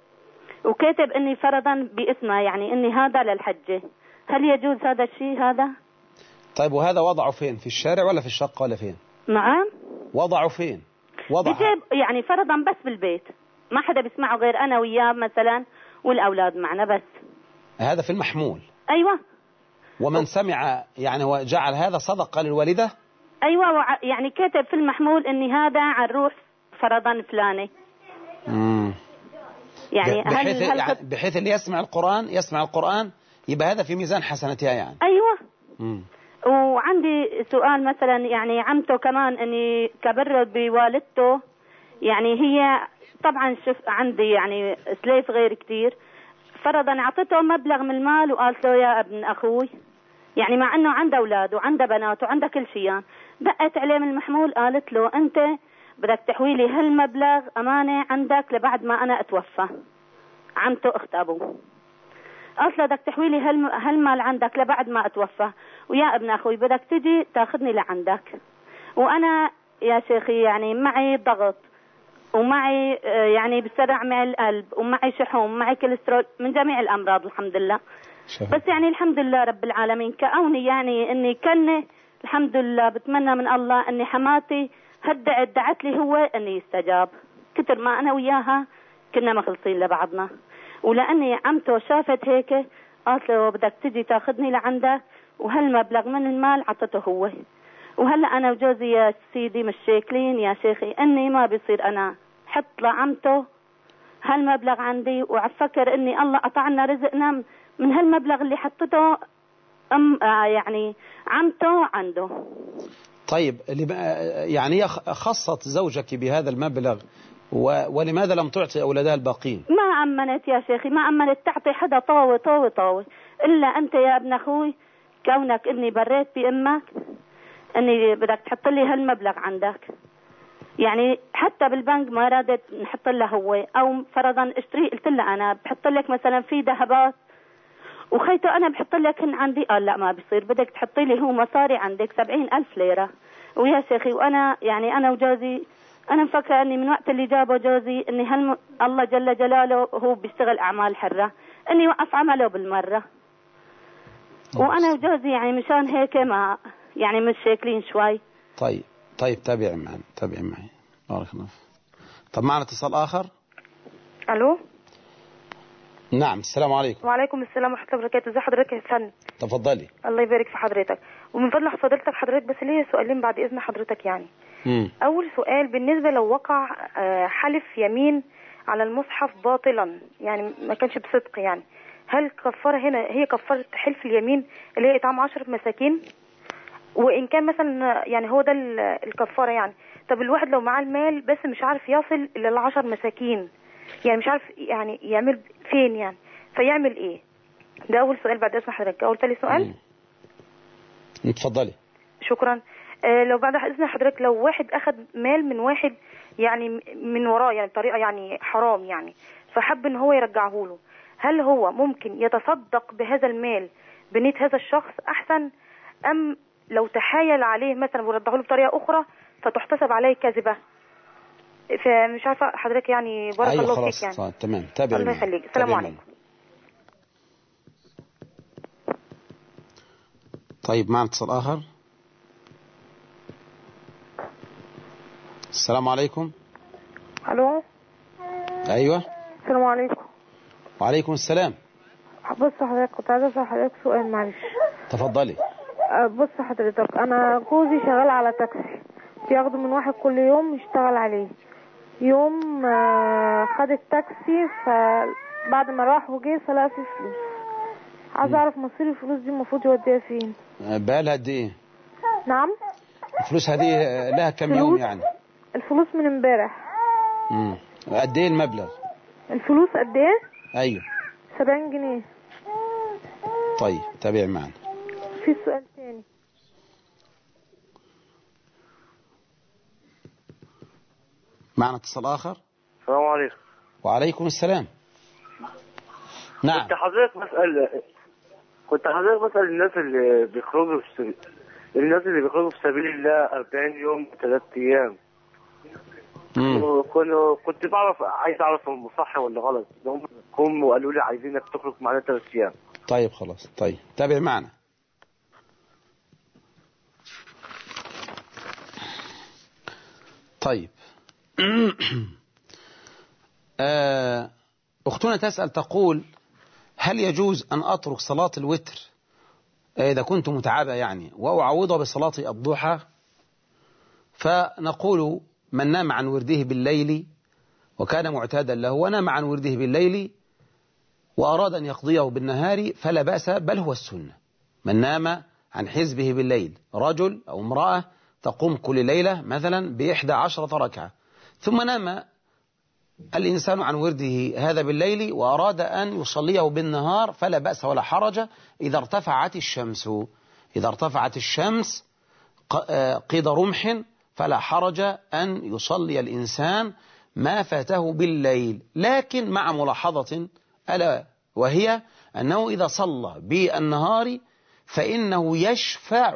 وكاتب اني فرضا باسمه يعني اني هذا للحجة. هل يجوز هذا الشيء هذا؟ طيب وهذا وضعه فين؟ في الشارع ولا في الشقة ولا فين؟ نعم. وضعه فين؟ وضعه يعني فرضا بس بالبيت، ما حدا بيسمعه غير انا وياه مثلا والاولاد معنا بس. هذا في المحمول؟ ايوه. ومن سمع يعني وجعل هذا صدقة للوالدة؟ ايوه، يعني كاتب في المحمول اني هذا عن روح فرضا فلاني. امم يعني بحيث, هل يعني بحيث اللي يسمع القرآن يسمع القرآن يبقى هذا في ميزان حسنتها يعني. ايوه. امم وعندي سؤال مثلا، يعني عمته كمان اني كبرت بوالدته، يعني هي طبعا شوف عندي يعني سليف غير كتير، فرضا اعطته مبلغ من المال وقالت له يا ابن اخوي، يعني مع انه عنده اولاد وعنده بنات وعنده كل شيء، دقت عليه من المحمول قالت له انت بدك تحوي لي هالمبلغ امانه عندك لبعد ما انا اتوفى. عمته اخت ابوه قالت له بدك تحوي لي هالمال عندك لبعد ما اتوفى، ويا ابن اخوي بدك تجي تاخذني لعندك، وانا يا شيخي يعني معي ضغط ومعي يعني بسرع معي القلب ومعي شحوم معي كوليسترول من جميع الامراض الحمد لله. شهر. بس يعني الحمد لله رب العالمين كأوني يعني اني كنه الحمد لله بتمنى من الله اني حماتي هدعت دعت لي هو اني يستجاب، كتر ما انا وياها كنا مخلصين لبعضنا، ولاني عمته شافت هيك قالت له بدك تجي تاخذني لعندك، وهالمبلغ من المال عطته هو. وهلا انا وجوزي يا سيدي مش شاكلين يا شيخي اني ما بيصير انا حط لعمته هالمبلغ عندي وعفكر اني الله قطعنا رزقنا من هالمبلغ اللي حطته ام آه يعني عمته عنده. طيب يعني خصت زوجك بهذا المبلغ ولماذا لم تعطي أولادها الباقين؟ ما أمنت يا شيخي، ما أمنت تعطي حدا طاوة طاوة طاوة إلا أنت يا ابن أخوي، كونك إني بريت بأمك إني بدك تحط لي هالمبلغ عندك. يعني حتى بالبنك ما رادت نحط له هو، أو فرضا اشتري قلت له أنا بحط لك مثلا في ذهبات وخيته أنا بحط لك هن عندي، قال لا ما بصير بدك تحطي لي هو مصاري عندك سبعين ألف ليرة. ويا شيخي وأنا يعني أنا وجوزي أنا مفكرة أني من وقت اللي جابه جوزي أني هل الله جل جلاله هو بيشتغل أعمال حرة أني وقف عمله بالمرة. وأنا وجوزي يعني مشان هيك ما يعني مش شاكلين شوي. طيب طيب تابعي معي تابعي معي بارك الله. طب معنا اتصال آخر. ألو. نعم السلام عليكم. وعليكم السلام ورحمة الله وبركاته. ازي حضرتك يا حسن؟ تفضلي. الله يبارك في حضرتك. ومن فضل فضيلتك حضرتك بس ليا سؤالين بعد إذن حضرتك يعني. مم. أول سؤال بالنسبة لو وقع حلف يمين على المصحف باطلا يعني ما كانش بصدق، يعني هل كفارة هنا هي كفارة حلف اليمين اللي هي إطعام عشرة مساكين؟ وإن كان مثلا يعني هو ده الكفارة يعني، طب الواحد لو معاه المال بس مش عارف يصل إلى العشر مساكين، يعني مش عارف يعني يعمل فين يعني، فيعمل إيه؟ ده أول سؤال بعد اسم حضرتك. أول ثالث سؤال. اتفضلي. شكرا. آه لو بعد إذن حضرتك، لو واحد أخذ مال من واحد يعني من وراه يعني بطريقة يعني حرام يعني، فحب إن هو يرجعه له، هل هو ممكن يتصدق بهذا المال بنية هذا الشخص أحسن، أم لو تحايل عليه مثلا ورجعه له بطريقة أخرى فتحتسب عليه كذبة؟ فمش عارفة حضرتك يعني. بارك أيوة الله خلاص فيك يعني. صار. تمام. تابع الله يخليك. السلام عليكم. طيب معنا اتصال آخر. السلام عليكم. الو. ايوه السلام عليكم. وعليكم السلام. بص حضرتك، كنت عايزه اسال حضرتك سؤال معلش. تفضلي. بص حضرتك، انا جوزي شغال على تاكسي، بياخده من واحد كل يوم يشتغل عليه. يوم خد التاكسي، فبعد ما راح وجه فلقى فيه فلوس. عايز اعرف مصير الفلوس دي المفروض يوديها فين؟ بقالها قد ايه؟ نعم. الفلوس هذه لها كم يوم يعني؟ الفلوس من امبارح. امم قد ايه المبلغ؟ الفلوس قد ايه؟ ايوه سبعين جنيه. طيب تابع معنا. في سؤال تاني. معنا اتصال اخر. السلام عليكم. وعليكم السلام. نعم. كنت حضرتك بسأل كنت حضرتك بسأل الناس اللي بيخرجوا في سبيل الناس اللي بيخرجوا في سبيل الله أربعين يوم ثلاث ايام. كنت كنت بعرف عايز اعرف هم صح ولا غلط. هم وقالوا لي عايزينك تخرج معانا ثلاث ايام. طيب خلاص. طيب تابع معنا. طيب أختنا تسأل تقول: هل يجوز أن أترك صلاة الوتر إذا كنت متعبة يعني وأعوضها بصلاة الضحى؟ فنقول: من نام عن ورده بالليل وكان معتادا له ونام عن ورده بالليل وأراد أن يقضيه بالنهار فلا بأس، بل هو السنة. من نام عن حزبه بالليل، رجل أو امرأة تقوم كل ليلة مثلا بإحدى عشرة ركعة، ثم نام الإنسان عن ورده هذا بالليل وأراد أن يصليه بالنهار فلا بأس ولا حرج إذا ارتفعت الشمس. إذا ارتفعت الشمس قيد رمح فلا حرج أن يصلي الإنسان ما فاته بالليل، لكن مع ملاحظة ألا وهي أنه إذا صلى بالنهار فإنه يشفع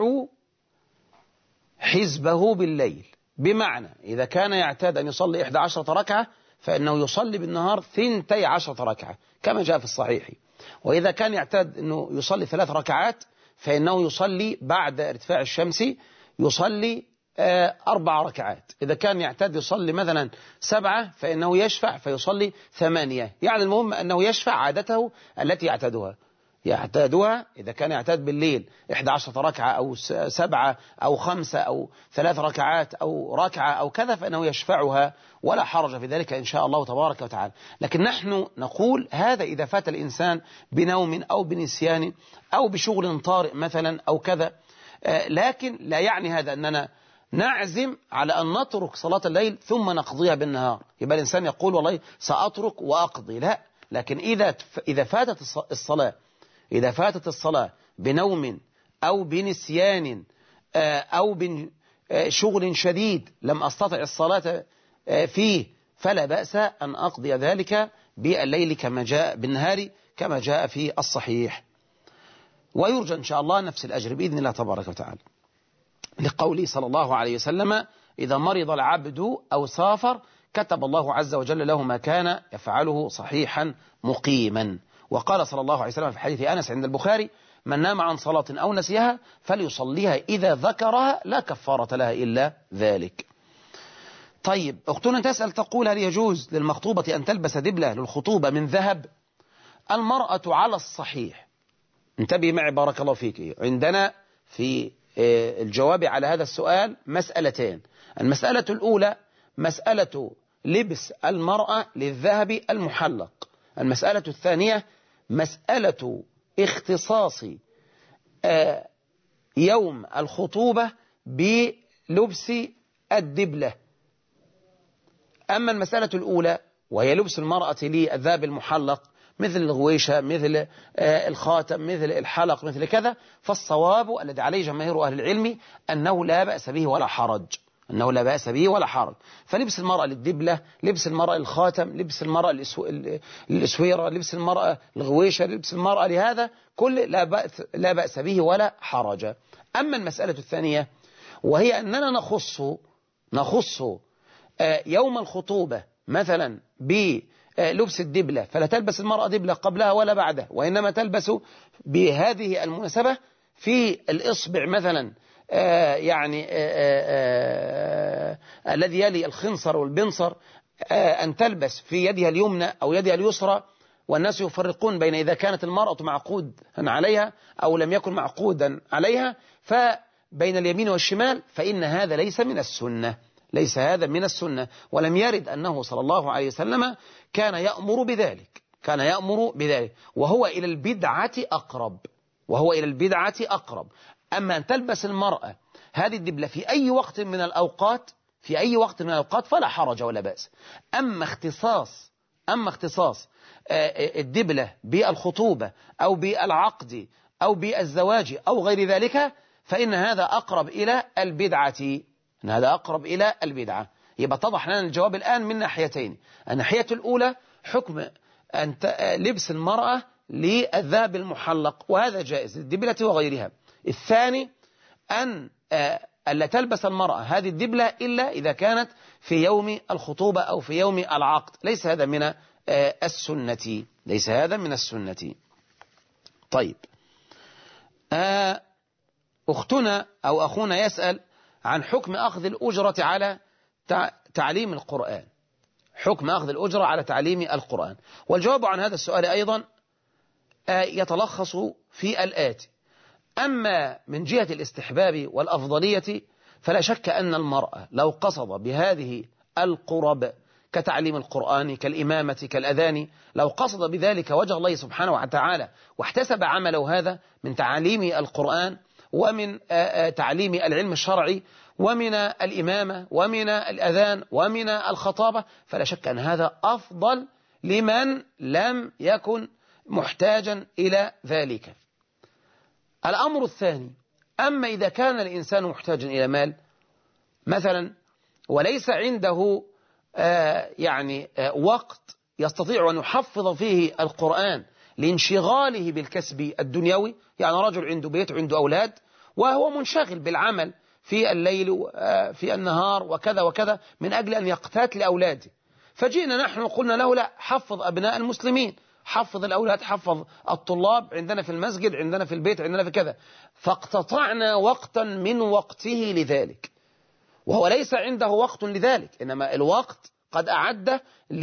حزبه بالليل. بمعنى إذا كان يعتاد أن يصلي إحدى عشرة ركعة فإنه يصلي بالنهار ثنتي عشرة ركعة كما جاء في الصحيح، وإذا كان يعتاد أنه يصلي ثلاث ركعات فإنه يصلي بعد ارتفاع الشمس يصلي أربع ركعات. إذا كان يعتاد يصلي مثلا سبعة فإنه يشفع فيصلي ثمانية. يعني المهم أنه يشفع عادته التي يعتادها يعتادها إذا كان يعتاد بالليل إحدى عشرة ركعة أو سبعة أو خمسة أو ثلاث ركعات أو ركعة أو كذا فإنه يشفعها ولا حرج في ذلك إن شاء الله تبارك وتعالى. لكن نحن نقول هذا إذا فات الإنسان بنوم أو بنسيان أو بشغل طارئ مثلا أو كذا، لكن لا يعني هذا أننا نعزم على أن نترك صلاة الليل ثم نقضيها بالنهار. يبقى الإنسان يقول والله سأترك وأقضي، لا. لكن إذا إذا فاتت الصلاة إذا فاتت الصلاة بنوم أو بنسيان أو بشغل شديد لم أستطع الصلاة فيه فلا بأس أن أقضي ذلك بالليل كما جاء بالنهار كما جاء في الصحيح، ويرجى إن شاء الله نفس الأجر بإذن الله تبارك وتعالى، لقوله صلى الله عليه وسلم: إذا مرض العبد أو سافر كتب الله عز وجل له ما كان يفعله صحيحا مقيما. وقال صلى الله عليه وسلم في حديث أنس عند البخاري: من نام عن صلاة أو نسيها فليصليها إذا ذكرها لا كفارة لها إلا ذلك. طيب أختنا تسأل تقول: هل يجوز للمخطوبة أن تلبس دبلة للخطوبة من ذهب؟ المرأة على الصحيح، انتبه معي بارك الله فيك، عندنا في الجواب على هذا السؤال مسألتين. المسألة الأولى مسألة لبس المرأة للذهب المحلق. المسألة الثانية مسألة اختصاص يوم الخطوبة بلبس الدبلة. أما المسألة الأولى وهي لبس المرأة للذهب المحلق مثل الغويشة، مثل الخاتم، مثل الحلق، مثل كذا، فالصواب الذي عليه جماهير أهل العلم أنه لا بأس به ولا حرج، أنه لا بأس به ولا حرج. فلبس المرأة للدبلة، لبس المرأة للخاتم، لبس المرأة للأسويرة، لبس المرأة للغويشة، لبس المرأة لهذا كل لا بأس, لا بأس به ولا حرج. أما المسألة الثانية وهي أننا نخص نخص يوم الخطوبة مثلا بلبس الدبلة، فلا تلبس المرأة دبلة قبلها ولا بعدها، وإنما تلبس بهذه المناسبة في الإصبع مثلا آه يعني آه آه آه الذي يلي الخنصر والبنصر، آه أن تلبس في يدها اليمنى أو يدها اليسرى. والناس يفرقون بين إذا كانت المرأة معقود عليها أو لم يكن معقودا عليها، فبين اليمين والشمال، فإن هذا ليس من السنة، ليس هذا من السنة، ولم يرد أنه صلى الله عليه وسلم كان يأمر بذلك، كان يأمر بذلك، وهو إلى البدعة أقرب، وهو إلى البدعة أقرب. أما أن تلبس المرأة هذه الدبلة في أي وقت من الأوقات، في أي وقت من الأوقات فلا حرج ولا بأس. أما اختصاص أما اختصاص الدبلة بالخطوبة أو بالعقد أو بالزواج أو غير ذلك، فإن هذا أقرب إلى البدعة، إن هذا أقرب إلى البدعة. يبقى اتضح لنا الجواب الآن من ناحيتين. الناحية الأولى حكم أن لبس المرأة للذهب المحلق، وهذا جائز للدبلة وغيرها. الثاني أن ألا تلبس المرأة هذه الدبلة إلا إذا كانت في يوم الخطوبة أو في يوم العقد، ليس هذا من السنة، ليس هذا من السنة. طيب، أختنا أو أخونا يسأل عن حكم أخذ الأجرة على تعليم القرآن، حكم أخذ الأجرة على تعليم القرآن. والجواب عن هذا السؤال أيضا يتلخص في الآتي: أما من جهة الاستحباب والأفضلية فلا شك أن المرأة لو قصد بهذه القرب كتعليم القرآن كالإمامة كالأذان، لو قصد بذلك وجه الله سبحانه وتعالى واحتسب عمله هذا من تعليم القرآن ومن تعليم العلم الشرعي ومن الإمامة ومن الأذان ومن الخطابة، فلا شك أن هذا أفضل لمن لم يكن محتاجا إلى ذلك. الأمر الثاني: أما إذا كان الإنسان محتاجا إلى مال مثلا وليس عنده آه يعني آه وقت يستطيع أن يحفظ فيه القرآن لانشغاله بالكسب الدنيوي، يعني رجل عنده بيت عنده أولاد وهو منشغل بالعمل في الليل آه في النهار وكذا وكذا من أجل أن يقتات لأولاده، فجئنا نحن وقلنا له لا، حفظ أبناء المسلمين، حفظ الأولاد، حفظ الطلاب عندنا في المسجد، عندنا في البيت، عندنا في كذا، فاقتطعنا وقتا من وقته لذلك، وهو ليس عنده وقت لذلك، إنما الوقت قد أعد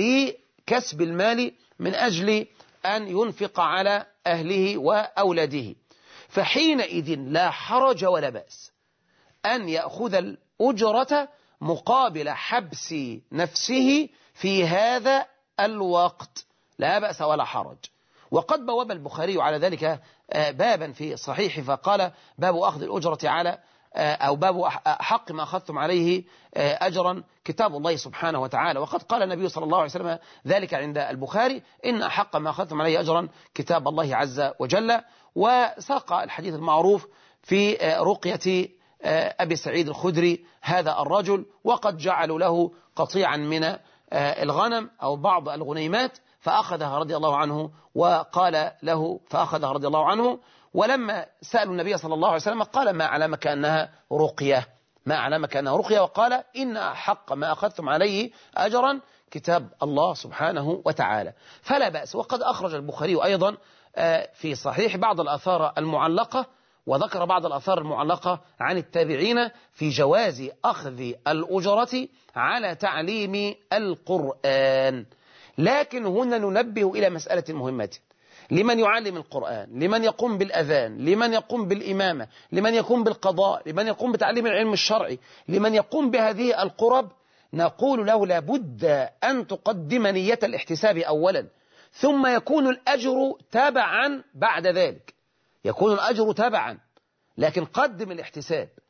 لكسب المال من أجل أن ينفق على أهله وأولاده. فحينئذ لا حرج ولا بأس أن يأخذ الأجرة مقابل حبس نفسه في هذا الوقت، لا بأس ولا حرج. وقد بواب البخاري على ذلك بابا في صحيح فقال: باب أخذ الأجرة على أو باب حق ما أخذتم عليه أجرا كتاب الله سبحانه وتعالى. وقد قال النبي صلى الله عليه وسلم ذلك عند البخاري: إن حق ما أخذتم عليه أجرا كتاب الله عز وجل. وساق الحديث المعروف في رقية أبي سعيد الخدري هذا الرجل، وقد جعلوا له قطيعا من الغنم أو بعض الغنيمات فأخذها رضي الله عنه، وقال له فأخذها رضي الله عنه، ولما سألوا النبي صلى الله عليه وسلم قال: ما علمك أنها رقية، ما علمك أنها رقية، وقال: إن حق ما أخذتم عليه أجرا كتاب الله سبحانه وتعالى. فلا بأس. وقد أخرج البخاري أيضا في صحيح بعض الآثار المعلقة، وذكر بعض الآثار المعلقة عن التابعين في جواز أخذ الأجرة على تعليم القرآن. لكن هنا ننبه إلى مسألة مهمة: لمن يعلم القرآن، لمن يقوم بالأذان، لمن يقوم بالإمامة، لمن يقوم بالقضاء، لمن يقوم بتعليم العلم الشرعي، لمن يقوم بهذه القرب، نقول له لابد أن تقدم نية الاحتساب أولا، ثم يكون الأجر تبعا بعد ذلك، يكون الأجر تبعا، لكن قدم الاحتساب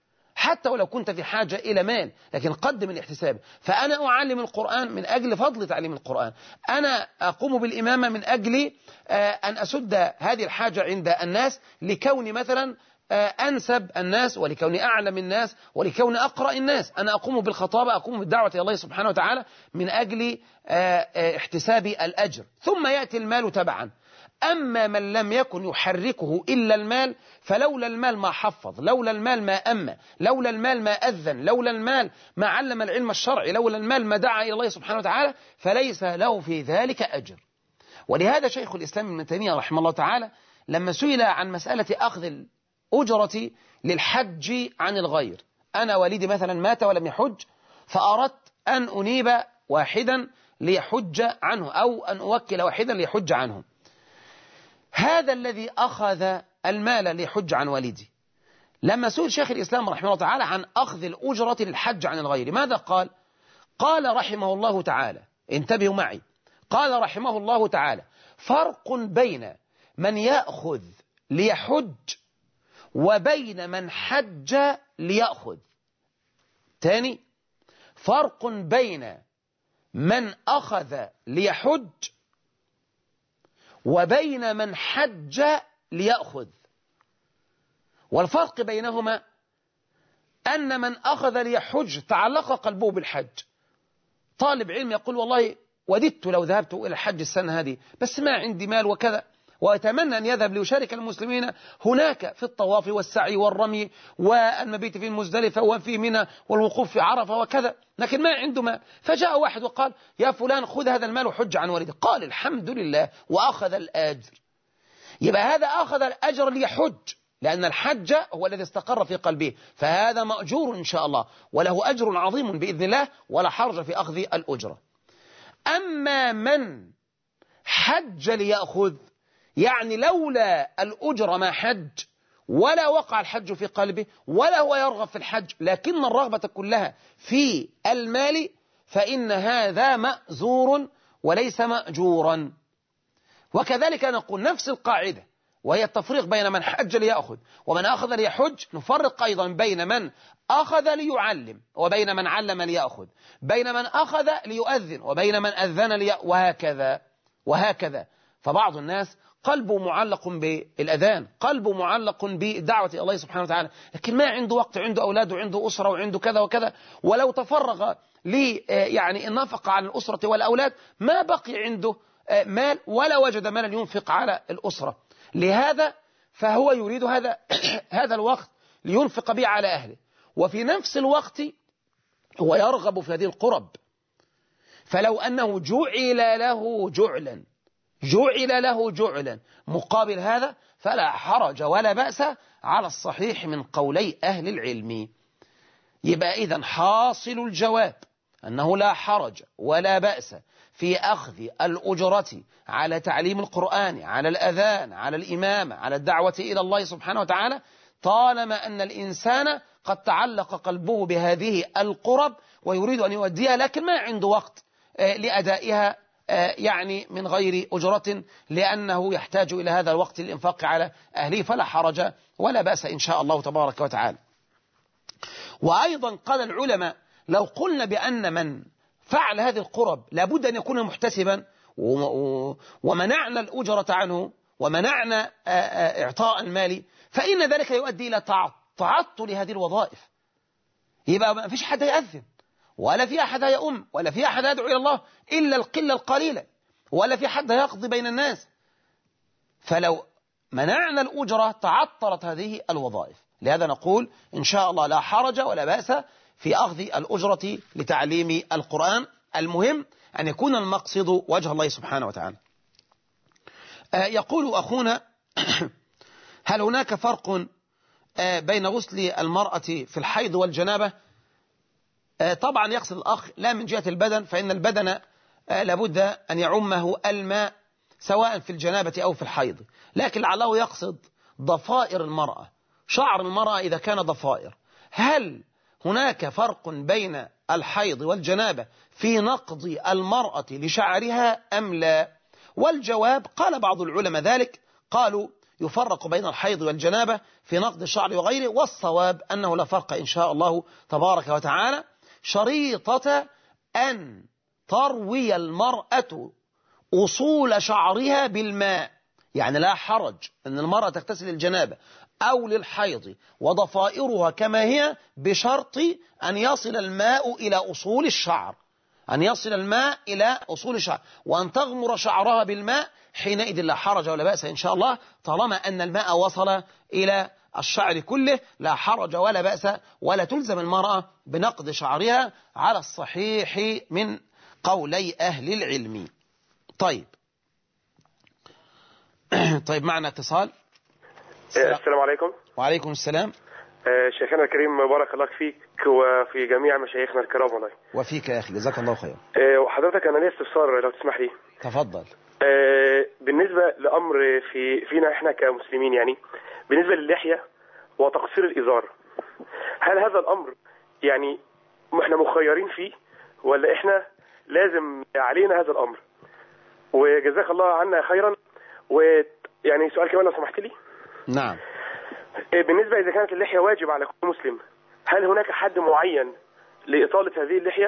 حتى ولو كنت في حاجة إلى مال، لكن قدم الاحتساب. فأنا أعلم القرآن من أجل فضل تعليم القرآن، أنا أقوم بالإمامة من أجل أن أسد هذه الحاجة عند الناس، لكوني مثلا أنسب الناس، ولكوني أعلم الناس، ولكوني أقرأ الناس. أنا أقوم بالخطابة، أقوم بالدعوة إلى الله سبحانه وتعالى من أجل احتساب الأجر، ثم يأتي المال تبعا. أما من لم يكن يحركه إلا المال، فلولا المال ما حفظ، لولا المال ما أمة، لولا المال ما أذن، لولا المال ما علم العلم الشرعي، لولا المال ما دعا إلى الله سبحانه وتعالى، فليس له في ذلك أجر. ولهذا شيخ الإسلام ابن تيمية رحمه الله تعالى لما سئل عن مسألة أخذ الأجرة للحج عن الغير، أنا والدي مثلا مات ولم يحج، فأردت أن أنيب واحدا ليحج عنه، أو أن أوكل واحدا ليحج عنه. هذا الذي أخذ المال ليحج عن والدي، لما سئل شيخ الإسلام رحمه الله تعالى عن أخذ الأجرة للحج عن الغير، ماذا قال؟ قال رحمه الله تعالى، انتبهوا معي، قال رحمه الله تعالى: فرق بين من يأخذ ليحج وبين من حج ليأخذ. تاني، فرق بين من أخذ ليحج وبين من حج ليأخذ. والفرق بينهما أن من أخذ ليحج تعلق قلبه بالحج. طالب علم يقول والله وددت لو ذهبت إلى الحج السنة هذه، بس ما عندي مال وكذا، وأتمنى أن يذهب ليشارك المسلمين هناك في الطواف والسعي والرمي والمبيت في المزدلفة وفي منى والوقوف في عرفة وكذا، لكن ما عنده مال. فجاء واحد وقال: يا فلان خذ هذا المال وحج عن والدك. قال: الحمد لله، وأخذ الأجر. يبقى هذا أخذ الأجر ليحج، لأن الحج هو الذي استقر في قلبه، فهذا مأجور إن شاء الله، وله أجر عظيم بإذن الله، ولا حرج في أخذ الأجرة. أما من حج ليأخذ، يعني لولا الأجر ما حج، ولا وقع الحج في قلبه، ولا هو يرغب في الحج، لكن الرغبة كلها في المال، فإن هذا مأزور وليس مأجورا. وكذلك نقول نفس القاعدة، وهي التفريق بين من حج ليأخذ ومن أخذ ليحج. نفرق أيضا بين من أخذ ليعلم وبين من علم ليأخذ، بين من أخذ ليؤذن وبين من أذن ليأخذ، وهكذا وهكذا. فبعض الناس قلبه معلق بالأذان، قلبه معلق بالدعوة إلى الله سبحانه وتعالى، لكن ما عنده وقت، عنده أولاد وعنده أسرة وعنده كذا وكذا، ولو تفرغ لي يعني النفقة على الأسرة والأولاد ما بقي عنده مال، ولا وجد مالا ينفق على الأسرة. لهذا فهو يريد هذا هذا الوقت لينفق به على أهله، وفي نفس الوقت هو يرغب في هذه القرب. فلو أنه جعل له جعلا جعل له جعلا مقابل هذا، فلا حرج ولا بأس على الصحيح من قولي أهل العلم. يبقى إذن حاصل الجواب أنه لا حرج ولا بأس في أخذ الأجرة على تعليم القرآن، على الأذان، على الإمامة، على الدعوة إلى الله سبحانه وتعالى، طالما أن الإنسان قد تعلق قلبه بهذه القرب ويريد أن يؤديها، لكن ما عنده وقت لأدائها يعني من غير أجرة، لأنه يحتاج إلى هذا الوقت للإنفاق على أهله، فلا حرج ولا بأس إن شاء الله تبارك وتعالى. وأيضا قال العلماء: لو قلنا بأن من فعل هذه القرب لابد أن يكون محتسبا، ومنعنا الأجرة عنه ومنعنا إعطاء المال، فإن ذلك يؤدي إلى تعطل هذه الوظائف. يبقى ما فيش حد يأذن، ولا في أحد يؤم، ولا في أحد يدعو إلى الله إلا القلة القليلة، ولا في حد يقضي بين الناس. فلو منعنا الأجرة تعطلت هذه الوظائف. لهذا نقول إن شاء الله لا حرج ولا بأس في أخذ الأجرة لتعليم القرآن. المهم أن يكون المقصد وجه الله سبحانه وتعالى. يقول أخونا: هل هناك فرق بين غسل المرأة في الحيض والجنابة؟ طبعا يقصد الأخ لا من جهة البدن، فإن البدن لابد أن يعمه الماء سواء في الجنابة أو في الحيض، لكن لعله يقصد ضفائر المرأة، شعر المرأة إذا كان ضفائر. هل هناك فرق بين الحيض والجنابة في نقض المرأة لشعرها أم لا؟ والجواب قال بعض العلماء ذلك، قالوا يفرق بين الحيض والجنابة في نقض الشعر وغيره، والصواب أنه لا فرق إن شاء الله تبارك وتعالى، شريطة أن تروي المرأة أصول شعرها بالماء. يعني لا حرج أن المرأة تغتسل للجنابة أو للحيض وضفائرها كما هي، بشرط أن يصل الماء إلى أصول الشعر، أن يصل الماء إلى أصول الشعر، وأن تغمر شعرها بالماء، حينئذ لا حرج ولا بأس إن شاء الله، طالما أن الماء وصل إلى الشعر كله لا حرج ولا بأس، ولا تلزم المرأة بنقض شعرها على الصحيح من قولي أهل العلم. طيب طيب معنا اتصال. السلام عليكم. وعليكم السلام. شيخنا الكريم بارك الله فيك وفي جميع مشايخنا الكرام والله. وفيك يا أخي جزاك الله خير. وحضرتك أنا لي استفسار لو تسمح لي. تفضل. بالنسبة لأمر في فينا إحنا كمسلمين، يعني بالنسبة للحية وتقصير الإزار، هل هذا الأمر يعني إحنا مخيرين فيه ولا إحنا لازم علينا هذا الأمر؟ وجزاك الله عنا خيرا. ويعني سؤال كمان لو سمحت لي. نعم. بالنسبة إذا كانت اللحية واجب على كل مسلم، هل هناك حد معين لإطالة هذه اللحية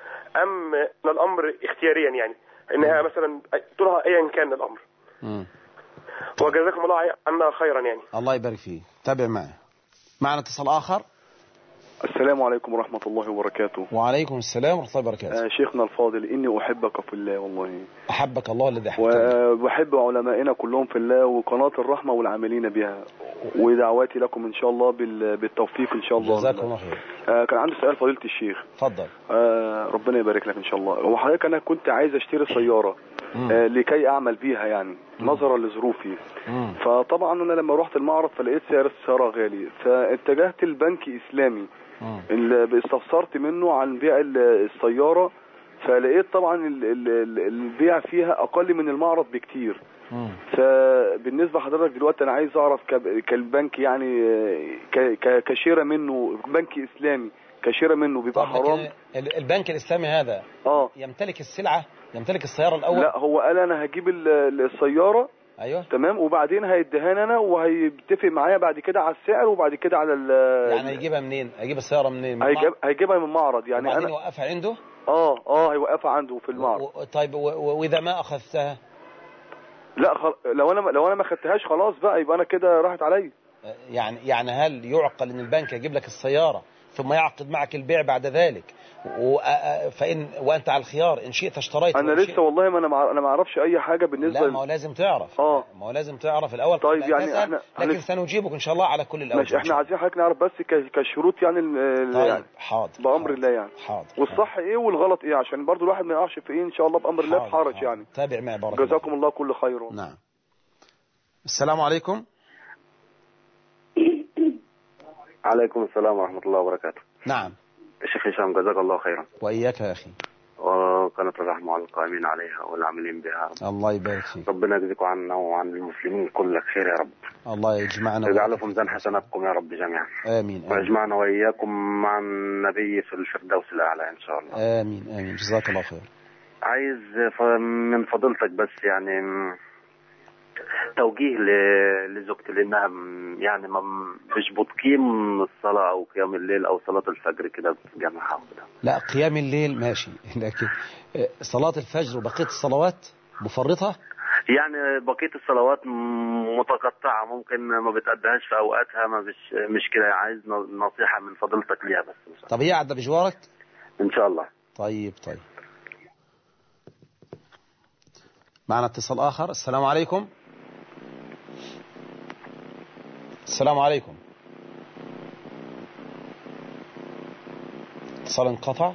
أم الأمر اختياريا، يعني إنها مثلا طولها أيا كان الأمر؟ مم. وجزاكم الله عنا خيرا. يعني الله يبارك فيك. تابع معي. معنا اتصال آخر. السلام عليكم ورحمة الله وبركاته. وعليكم السلام ورحمة الله وبركاته. آه شيخنا الفاضل، إني أحبك في الله والله. أحبك الله الذي أحببتني. وبحب علمائنا كلهم في الله وقناة الرحمة والعاملين بها، ودعواتي لكم إن شاء الله بالتوفيق إن شاء الله. جزاكم الله خير. آه كان عندي سؤال فضيلة الشيخ. اتفضل. آه ربنا يبارك لك إن شاء الله. وحضرتك أنا كنت عايز أشتري سيارة آه لكي أعمل بيها يعني نظرا لظروفي. مم. فطبعا أنا لما رحت المعرض فلقيت سعر السيارة غالي، فاتجهت البنك إسلامي اللي استفسرت منه عن بيع السيارة، فلقيت طبعا البيع فيها أقل من المعرض بكتير. مم. فبالنسبة لحضرتك دلوقتي أنا عايز أعرف كالبنك يعني كشيرة منه، بنك إسلامي كشيرة منه بيبقى حرام؟ البنك الإسلامي هذا اه يمتلك السلعة، يمتلك السيارة الأول؟ لا، هو قال أنا هجيب السيارة. ايوه تمام، وبعدين هيديهاني انا وهيتفق معايا بعد كده على السعر وبعد كده على ال يعني هيجيبها منين؟ هيجيب السياره منين؟ من هيجيب هيجيبها من معرض يعني. انا يوقفها عنده؟ اه اه هيوقفها عنده في المعرض. و... طيب و... واذا ما اخذتها؟ لا خل... لو انا لو انا ما خدتهاش خلاص بقى يبقى انا كده راحت عليا. يعني يعني هل يعقل ان البنك يجيب لك السياره ثم يعقد معك البيع بعد ذلك و... فإن وأنت على الخيار إن شئت اشتريت؟ أنا لسه شئت. والله ما أنا مع... أنا ما أعرفش أي حاجة بالنسبة. لا ما هو لازم تعرف. اه ما هو لازم تعرف الأول. طيب يعني احنا لكن هنس... سنجيبك إن شاء الله على كل الأوجه. ماشي، احنا عايزين حضرتك نعرف بس ك... كشروط يعني ال... طيب يعني حاضر بأمر حاضر. الله يعني. حاضر. والصح إيه والغلط إيه عشان برضو الواحد ما يقعش في إيه إن شاء الله بأمر الله في حرج يعني. تابع معي بارك جزاكم الله كل خير. نعم. السلام عليكم. عليكم السلام ورحمة الله وبركاته. نعم. الشيخ هشام جزاك الله خيرا. وإياك يا أخي. وقناة الرحمة على القائمين عليها والعاملين بها. الله يبارك فيك. ربنا يجزيكم عنا وعن المسلمين كل خير يا رب. الله يجمعنا ويجعله في ميزان حسناتكم يا رب جميعا. آمين. ويجمعنا وإياكم مع النبي في الفردوس الأعلى إن شاء الله. آمين آمين جزاك الله خير. عايز من فضيلتك بس يعني توجيه لزوجتي لانها يعني ما مش بتقيم الصلاه او قيام الليل او صلاه الفجر كده في جماعه وكده. لا قيام الليل ماشي، لكن صلاه الفجر وبقيه الصلوات مفرطه؟ يعني بقيه الصلوات متقطعه، ممكن ما بتأديهاش في اوقاتها، ما مش مش كده. عايز نصيحه من فضيلتك ليها بس. طب هي قاعده بجوارك؟ ان شاء الله. طيب طيب. معنا اتصال اخر. السلام عليكم. السلام عليكم. اتصال انقطع.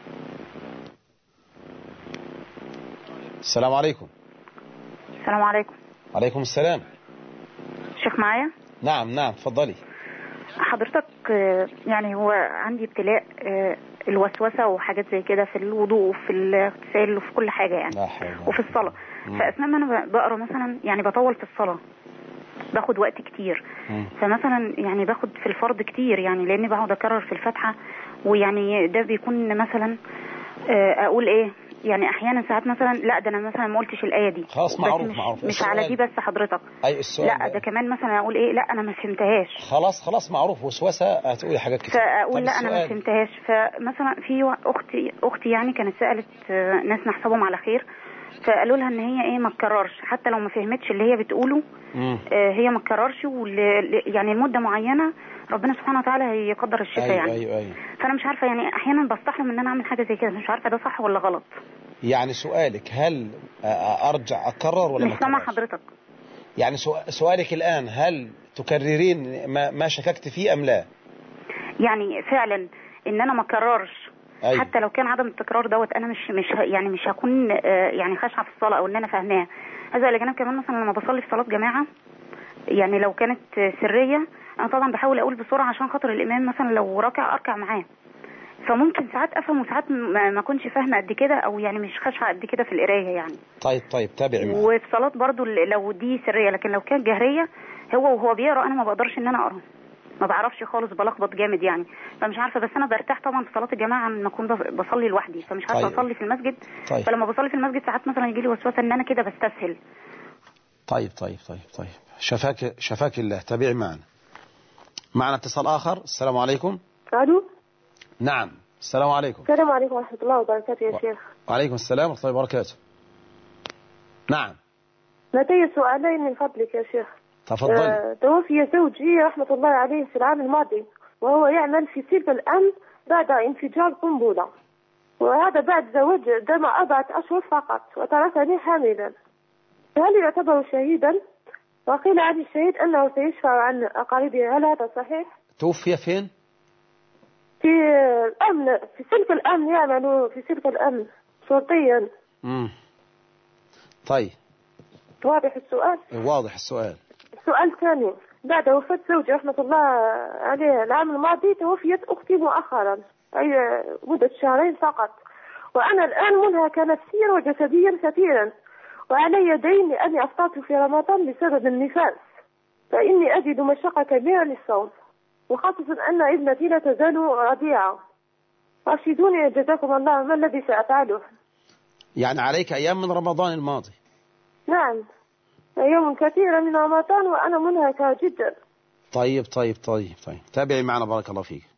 السلام عليكم. السلام عليكم. عليكم السلام. شيخ معايا؟ نعم نعم تفضلي. حضرتك يعني هو عندي ابتلاء الوسوسة وحاجات زي كده في الوضوء وفي الاغتسال وفي كل حاجة يعني، وفي الصلاة. فأثناء ما أنا بقرأ مثلا يعني بطول في الصلاة، باخد وقت كتير. مم. فمثلا يعني باخد في الفرض كتير يعني، لاني بقعد اكرر في الفاتحه، ويعني ده بيكون مثلا اقول ايه يعني احيانا ساعات مثلا لا ده انا مثلا ما قلتش الايه دي خلاص معروف مش, معروف مش على دي بس حضرتك. اي السؤال لا ده كمان مثلا اقول ايه لا انا ما فهمتهاش. خلاص خلاص معروف وسوسه هتقولي حاجات كتير. فاقول لا انا ما فهمتهاش. فمثلا في اختي اختي يعني كانت سالت ناس نحسبهم على خير فقالوا لها ان هي ايه ما تكررش حتى لو ما فهمتش اللي هي بتقوله آه هي ما تكررش يعني المده معينه ربنا سبحانه وتعالى هيقدر الشفاء. أيوة يعني أيوة أيوة. فانا مش عارفه يعني احيانا بستحرم ان انا اعمل حاجه زي كده مش عارفه ده صح ولا غلط. يعني سؤالك هل ارجع اكرر ولا مش سامع حضرتك؟ يعني سؤالك الان هل تكررين ما, ما شككت فيه ام لا؟ يعني فعلا ان انا ما اكررش. أيوة. حتى لو كان عدم التكرار دوت انا مش مش يعني مش هكون يعني خاشعه في الصلاه او ان انا فاهماها. هذا الى جانب كمان مثلا لما بصلي في صلاه جماعه يعني لو كانت سريه انا طبعا بحاول اقول بسرعه عشان خاطر الامام مثلا لو ركع اركع معاه. فممكن ساعات افهم وساعات ما اكونش فاهمه قد كده او يعني مش خاشعه قد كده في القرايه يعني. طيب طيب تابعي معايا. وفي صلاه برضو لو دي سريه لكن لو كانت جهريه هو وهو بيقرا انا ما بقدرش ان انا اقرا ما بعرفش خالص بلخبط جامد يعني. فمش عارفه بس انا برتاح طبعا في صلاه الجماعه لما اكون بصلي لوحدي فمش عارفه طيب. اصلي في المسجد. طيب. فلما بصلي في المسجد ساعات مثلا يجي لي وسوسه ان انا كده بستسهل. طيب طيب طيب طيب شفاك شفاك الله. تابعي معنا. معنا اتصال اخر. السلام عليكم. الو. نعم السلام عليكم. السلام عليكم ورحمه الله وبركاته يا و... شيخ. وعليكم السلام ورحمه الله وبركاته. نعم. لدي سؤالين من فضلك يا شيخ. تفضلي. آه توفي زوجي رحمة الله عليه في العام الماضي وهو يعمل في سلك الأمن بعد انفجار قنبلة وهذا بعد زواج دام أربعة أشهر فقط وتركني حاملا. هل يعتبر شهيدا؟ وقيل عن الشهيد أنه سيشفع عن أقاربه هل هذا صحيح؟ توفي فين؟ في الأمن في سلك الأمن يعمل في سلك الأمن شرطيا. امم طيب واضح السؤال؟ واضح السؤال. السؤال الثاني بعد وفاة زوجي رحمة الله عليه العام الماضي توفيت أختي مؤخرا أي مدة شهرين فقط وأنا الآن منهكة نفسيا وجسديا كثيرا وعلي دين لأني أفطرت في رمضان بسبب النفاس فإني أجد مشقة كبيرة للصوم وخاصة أن ابنتي لا تزال رضيعة. أرشدوني جزاكم الله ما الذي سأفعله؟ يعني عليك أيام من رمضان الماضي؟ نعم يوم كثيرة من رمضان وأنا منهكة جدا. طيب طيب طيب طيب تابعي معنا بارك الله فيك.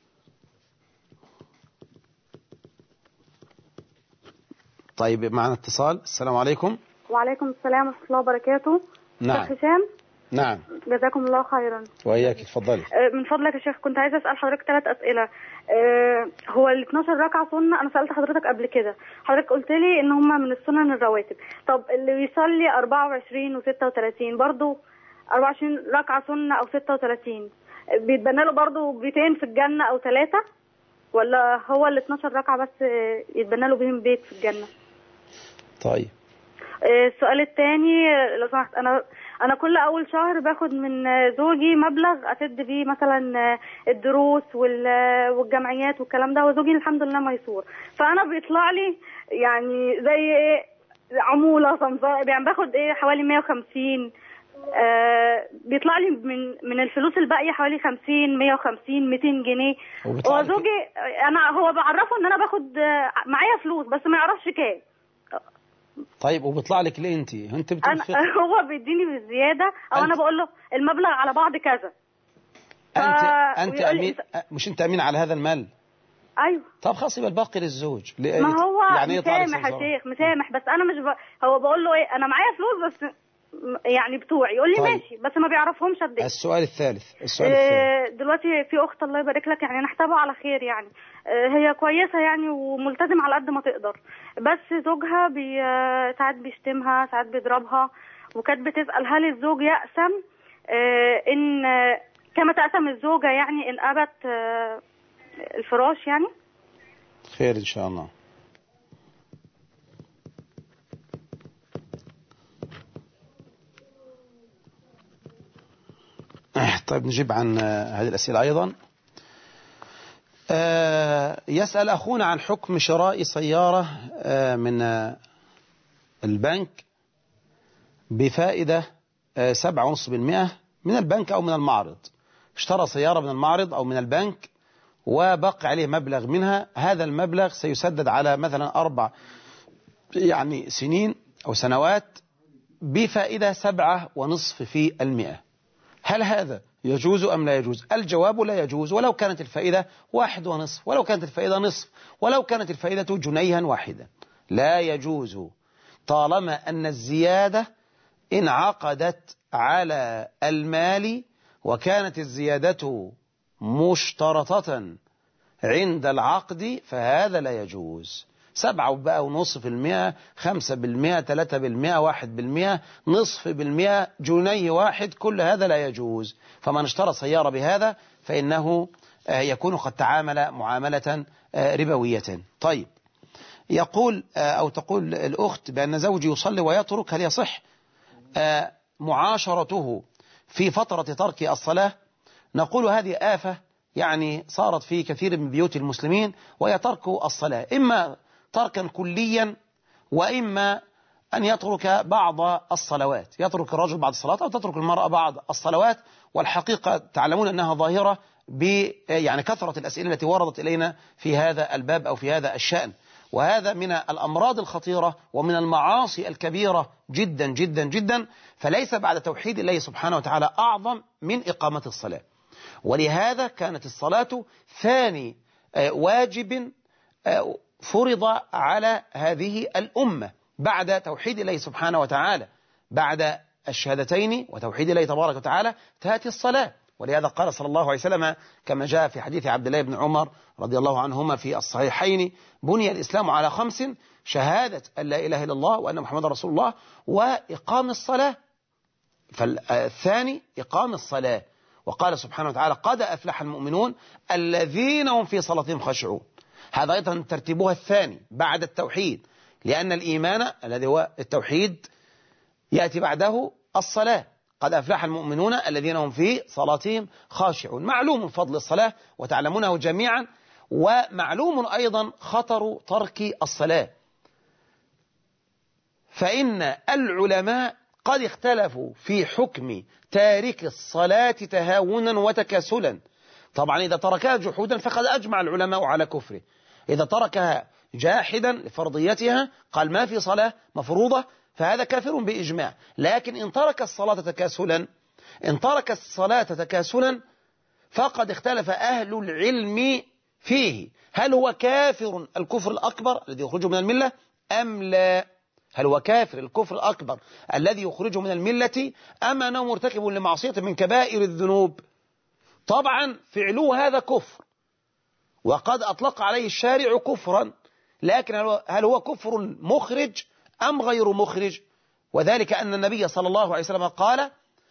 طيب معنا اتصال. السلام عليكم. وعليكم السلام ورحمة الله وبركاته. نعم. شيخ هشام. نعم. جزاكم الله خيرا. وإياك تفضلي. من فضلك يا شيخ كنت عايزة أسأل حضرتك ثلاث أسئلة. هو ال اثناشر ركعة سنة أنا سألت حضرتك قبل كده حضرتك قلت لي إن هم من السنن الرواتب. طب اللي بيصلي أربعة وعشرين وستة وثلاثين برضو أربعة وعشرين ركعة سنة أو ستة وثلاثين بيتبنى له برضو بيتين في الجنة أو ثلاثة ولا هو ال اثناشر ركعة بس يتبنى له بهم بيت في الجنة؟ طيب. السؤال الثاني لو سمحت أنا أنا كل أول شهر باخد من زوجي مبلغ أسد بيه مثلا الدروس والجمعيات والكلام ده وزوجي الحمد لله ميسور فأنا بيطلع لي يعني زي إيه عمولة صمزاء يعني باخد إيه حوالي مية وخمسين آه بيطلع لي من من الفلوس الباقية حوالي خمسين مية وخمسين ميتين جنيه وزوجي أنا هو بعرفه إن أنا باخد معايا فلوس بس ما يعرفش كام. طيب وبيطلع لك ليه انت انت بتنفق؟ هو بيديني بالزياده او أنت... انا بقول له المبلغ على بعض كذا. انت ف... انت امين مش انت امين على هذا المال؟ ايوه. طب خلاص يبقى الباقي للزوج. ما هو يعني مسامح يا شيخ مسامح بس انا مش ب... هو بقول له ايه انا معايا فلوس بس يعني بتوعي يقول لي طيب. ماشي بس ما بيعرفهمش قد ايه. السؤال الثالث السؤال إيه الثالث دلوقتي في اخت الله يبارك لك يعني نحسبها على خير يعني إيه هي كويسه يعني وملتزمه على قد ما تقدر بس زوجها بي ساعات بيشتمها ساعات بيضربها وكانت بتسال هل الزوج يأسم إيه ان كما تأسم الزوجه يعني ان ابت إيه الفراش يعني. خير ان شاء الله. طيب نجيب عن هذه الأسئلة أيضا. يسأل أخونا عن حكم شراء سيارة من البنك بفائدة سبعة ونصف بالمئة من البنك أو من المعرض. اشترى سيارة من المعرض أو من البنك وبقى عليه مبلغ منها هذا المبلغ سيسدد على مثلا أربع يعني سنين أو سنوات بفائدة سبعة ونصف في المئة، هل هذا يجوز أم لا يجوز؟ الجواب لا يجوز، ولو كانت الفائدة واحد ونصف، ولو كانت الفائدة نصف، ولو كانت الفائدة جنيها واحدا، لا يجوز طالما أن الزيادة انعقدت على المال وكانت الزيادة مشترطة عند العقد، فهذا لا يجوز. سبعة بقى ونصف في المئة، خمسة بالمئة، ثلاثة بالمئة، واحد بالمئة، نصف بالمئة، جنيه واحد، كل هذا لا يجوز. فمن اشترى سيارة بهذا فإنه يكون قد تعامل معاملة ربوية. طيب، يقول أو تقول الأخت بأن زوجي يصلي ويترك، هل يصح معاشرته في فترة ترك الصلاة؟ نقول هذه آفة يعني صارت في كثير من بيوت المسلمين، وهي ترك الصلاة، إما تركا كليا وإما أن يترك بعض الصلوات، يترك الرجل بعض الصلاة أو تترك المرأة بعض الصلوات. والحقيقة تعلمون أنها ظاهرة ب يعني كثرة الأسئلة التي وردت إلينا في هذا الباب أو في هذا الشأن، وهذا من الأمراض الخطيرة ومن المعاصي الكبيرة جدا جدا جدا. فليس بعد توحيد الله سبحانه وتعالى أعظم من إقامة الصلاة، ولهذا كانت الصلاة ثاني واجب فرض على هذه الأمة بعد توحيد الله سبحانه وتعالى. بعد الشهادتين وتوحيد الله تبارك وتعالى تأتي الصلاة، ولهذا قال صلى الله عليه وسلم كما جاء في حديث عبد الله بن عمر رضي الله عنهما في الصحيحين: بني الإسلام على خمس: شهادة أن لا إله إلا الله وأن محمد رسول الله وإقام الصلاة. فالثاني إقام الصلاة، وقال سبحانه وتعالى: قد أفلح المؤمنون الذين هم في صلاتهم خاشعون. هذا أيضا ترتيبها الثاني بعد التوحيد، لأن الإيمان الذي هو التوحيد يأتي بعده الصلاة. قد أفلح المؤمنون الذين هم في صلاتهم خاشعون. معلوم فضل الصلاة وتعلمونه جميعا، ومعلوم أيضا خطر ترك الصلاة، فإن العلماء قد اختلفوا في حكم تارك الصلاة تهاونا وتكاسلا. طبعا إذا تركها جحودا فقد أجمع العلماء على كفره، إذا تركها جاحدا لفرضيتها قال ما في صلاة مفروضة فهذا كافر بإجماع. لكن إن ترك الصلاة تكاسلا إن ترك الصلاة تكاسلا فقد اختلف أهل العلم فيه، هل هو كافر الكفر الأكبر الذي يخرجه من الملة أم لا؟ هل هو كافر الكفر الأكبر الذي يخرجه من الملة أم أنه مرتكب لمعصية من كبائر الذنوب؟ طبعا فعله هذا كفر، وقد أطلق عليه الشارع كفرا، لكن هل هو كفر مخرج أم غير مخرج؟ وذلك أن النبي صلى الله عليه وسلم قال: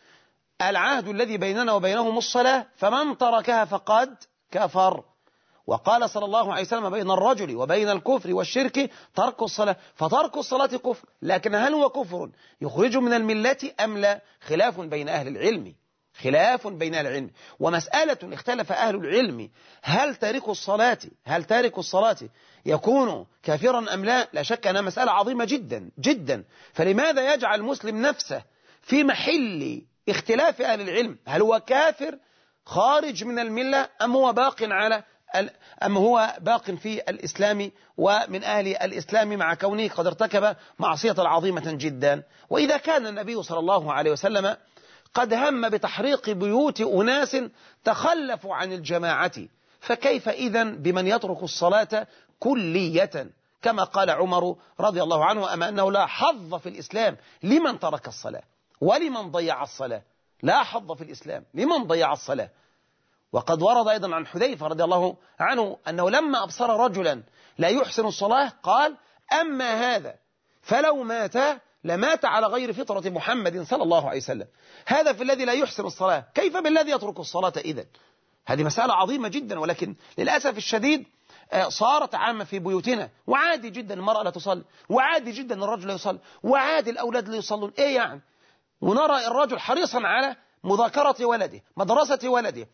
العهد الذي بيننا وبينهم الصلاة فمن تركها فقد كفر. وقال صلى الله عليه وسلم: بين الرجل وبين الكفر والشرك ترك الصلاة. فترك الصلاة كفر، لكن هل هو كفر يخرج من الملة أم لا؟ خلاف بين أهل العلم، خلاف بين أهل العلم. ومسألة اختلف أهل العلم هل تارك الصلاة هل تارك الصلاة يكون كافرا أم لا؟ لا شك أنها مسألة عظيمة جدا جدا. فلماذا يجعل المسلم نفسه في محل اختلاف أهل العلم؟ هل هو كافر خارج من الملة أم هو باق على أم هو باق في الإسلام ومن أهل الإسلام مع كونه قد ارتكب معصية عظيمة جدا؟ وإذا كان النبي صلى الله عليه وسلم قد هم بتحريق بيوت أناس تخلفوا عن الجماعة، فكيف إذن بمن يترك الصلاة كلية؟ كما قال عمر رضي الله عنه: أما أنه لا حظ في الإسلام لمن ترك الصلاة ولمن ضيع الصلاة. لا حظ في الإسلام لمن ضيع الصلاة. وقد ورد أيضا عن حذيفة رضي الله عنه أنه لما أبصر رجلا لا يحسن الصلاة قال: أما هذا فلو مات لمات على غير فطرة محمد صلى الله عليه وسلم. هذا في الذي لا يحسن الصلاة، كيف بالذي يترك الصلاة إذن؟ هذه مسألة عظيمة جدا، ولكن للأسف الشديد صارت عامة في بيوتنا، وعادي جدا المرأة لا تصلي، وعادي جدا الرجل لا يصلي، وعادي الأولاد لا يصلون. إيه يعني؟ ونرى الرجل حريصا على مذاكرة ولده، مدرسة ولده،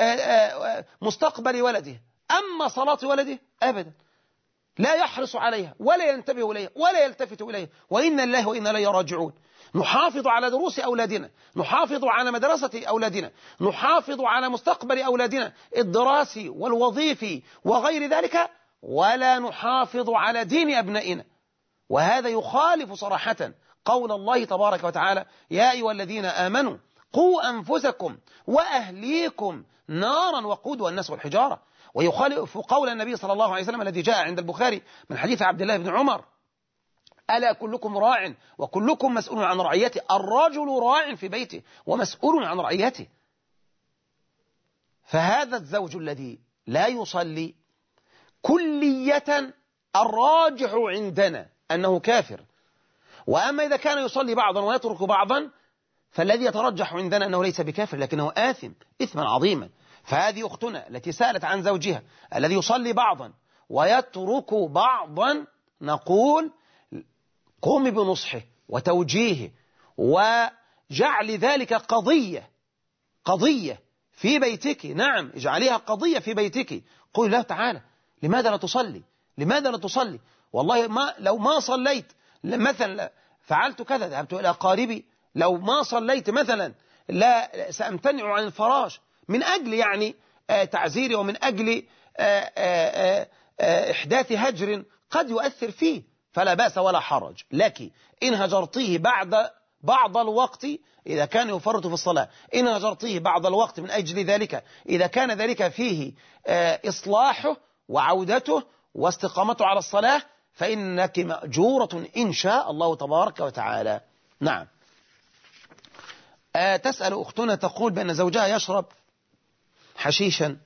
مستقبل ولده، أما صلاة ولده أبدا لا يحرص عليها ولا ينتبه إليها ولا يلتفت إليها. وإنا الله وإنا إليه راجعون. نحافظ على دروس أولادنا، نحافظ على مدرسة أولادنا، نحافظ على مستقبل أولادنا الدراسي والوظيفي وغير ذلك، ولا نحافظ على دين أبنائنا. وهذا يخالف صراحة قول الله تبارك وتعالى يا أيها الذين آمنوا قوا أنفسكم وأهليكم نارا وقودها الناس والحجارة، ويخالف قول النبي صلى الله عليه وسلم الذي جاء عند البخاري من حديث عبد الله بن عمر ألا كلكم راع وكلكم مسؤول عن رعيته، الرجل راع في بيته ومسؤول عن رعيته. فهذا الزوج الذي لا يصلي كلية الراجح عندنا أنه كافر، وأما إذا كان يصلي بعضا ويترك بعضا فالذي يترجح عندنا أنه ليس بكافر لكنه آثم إثما عظيما. فهذه أختنا التي سألت عن زوجها الذي يصلي بعضا ويترك بعضا نقول قومي بنصحه وتوجيهه وجعل ذلك قضية قضية في بيتك. نعم اجعليها قضية في بيتك، قل له تعالى لماذا لا تصلي، لماذا لا تصلي، والله ما لو ما صليت مثلا فعلت كذا، ذهبت إلى قاربي لو ما صليت مثلا لا سأمتنع عن الفراش من أجل يعني آه تعزيري ومن أجل آه آه آه إحداث هجر قد يؤثر فيه، فلا بأس ولا حرج لك إن هجرتيه بعد بعض الوقت إذا كان يفرط في الصلاة، إن هجرتيه بعض الوقت من أجل ذلك إذا كان ذلك فيه آه إصلاحه وعودته واستقامته على الصلاة فإنك مأجورة إن شاء الله تبارك وتعالى. نعم. آه تسأل أختنا تقول بأن زوجها يشرب حشيشا،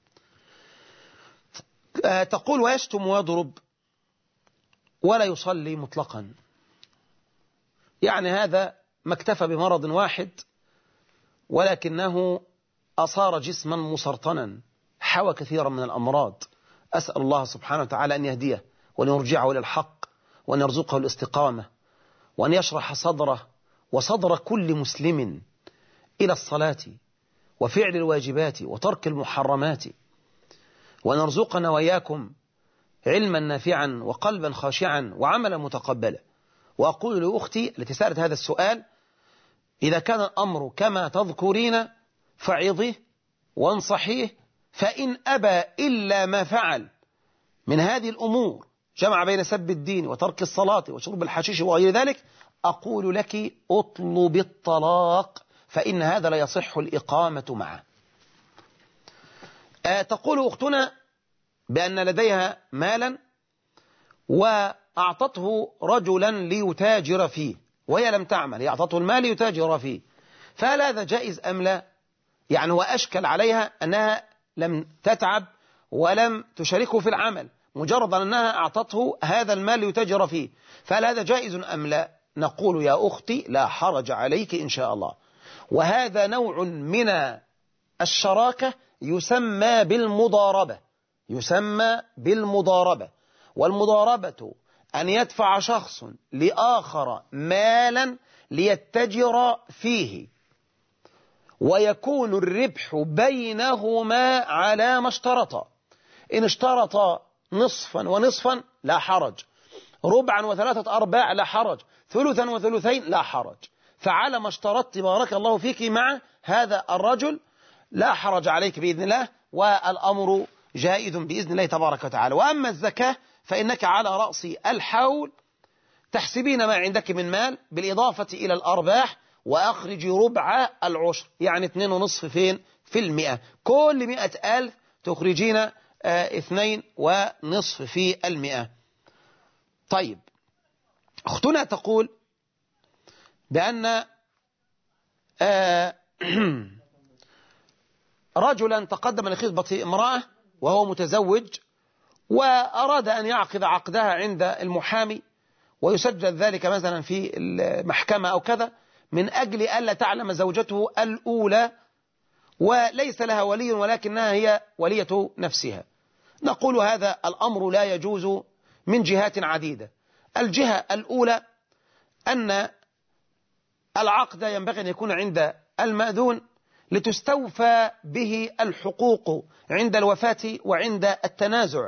آه تقول ويشتم ويضرب ولا يصلي مطلقا، يعني هذا ما اكتفى بمرض واحد ولكنه أصار جسما مسرطنا حوى كثيرا من الأمراض. أسأل الله سبحانه وتعالى أن يهديه وأن يرجعه إلى الحق وأن يرزقه الاستقامة وأن يشرح صدره وصدر كل مسلم إلى الصلاة وفعل الواجبات وترك المحرمات، وأن يرزقنا وإياكم علما نافعا وقلبا خاشعا وعملا متقبلا. وأقول لأختي التي سألت هذا السؤال إذا كان الأمر كما تذكرين فعظيه وانصحيه، فإن أبى إلا ما فعل من هذه الأمور جمع بين سب الدين وترك الصلاة وشرب الحشيش وغير ذلك أقول لك اطلب الطلاق فإن هذا لا يصح الإقامة معه. أه تقول أختنا بأن لديها مالا وأعطته رجلا ليتاجر فيه وهي لم تعمل، هي أعطته المال ليتاجر فيه، فهل هذا جائز أم لا؟ يعني هو أشكل عليها أنها لم تتعب ولم تشاركه في العمل، مجرد أنها أعطته هذا المال ليتاجر فيه، فهل هذا جائز أم لا؟ نقول يا أختي لا حرج عليك إن شاء الله، وهذا نوع من الشراكة يسمى بالمضاربة، يسمى بالمضاربة. والمضاربة أن يدفع شخص لآخر مالا ليتجر فيه ويكون الربح بينهما على ما اشترطا، إن اشترط نصفا ونصفا لا حرج، ربعا وثلاثة أرباع لا حرج، ثلثا وثلثين لا حرج، فعلى ما اشترطت بارك الله فيك مع هذا الرجل لا حرج عليك بإذن الله، والأمر جائز بإذن الله تبارك وتعالى. وأما الزكاة فإنك على رأس الحول تحسبين ما عندك من مال بالإضافة إلى الأرباح وأخرج ربع العشر، يعني اثنين ونصف فين في المئة، كل مئة ألف تخرجين اه اثنين ونصف في المئة. طيب أختنا تقول بأن اه رجلا تقدم لخطبة امرأة وهو متزوج وأراد أن يعقد عقدها عند المحامي ويسجل ذلك مثلا في المحكمة أو كذا من أجل ألا تعلم زوجته الأولى وليس لها ولي ولكنها هي ولية نفسها. نقول هذا الأمر لا يجوز من جهات عديدة. الجهة الأولى أن العقد ينبغي أن يكون عند المأذون لتستوفى به الحقوق عند الوفاة وعند التنازع،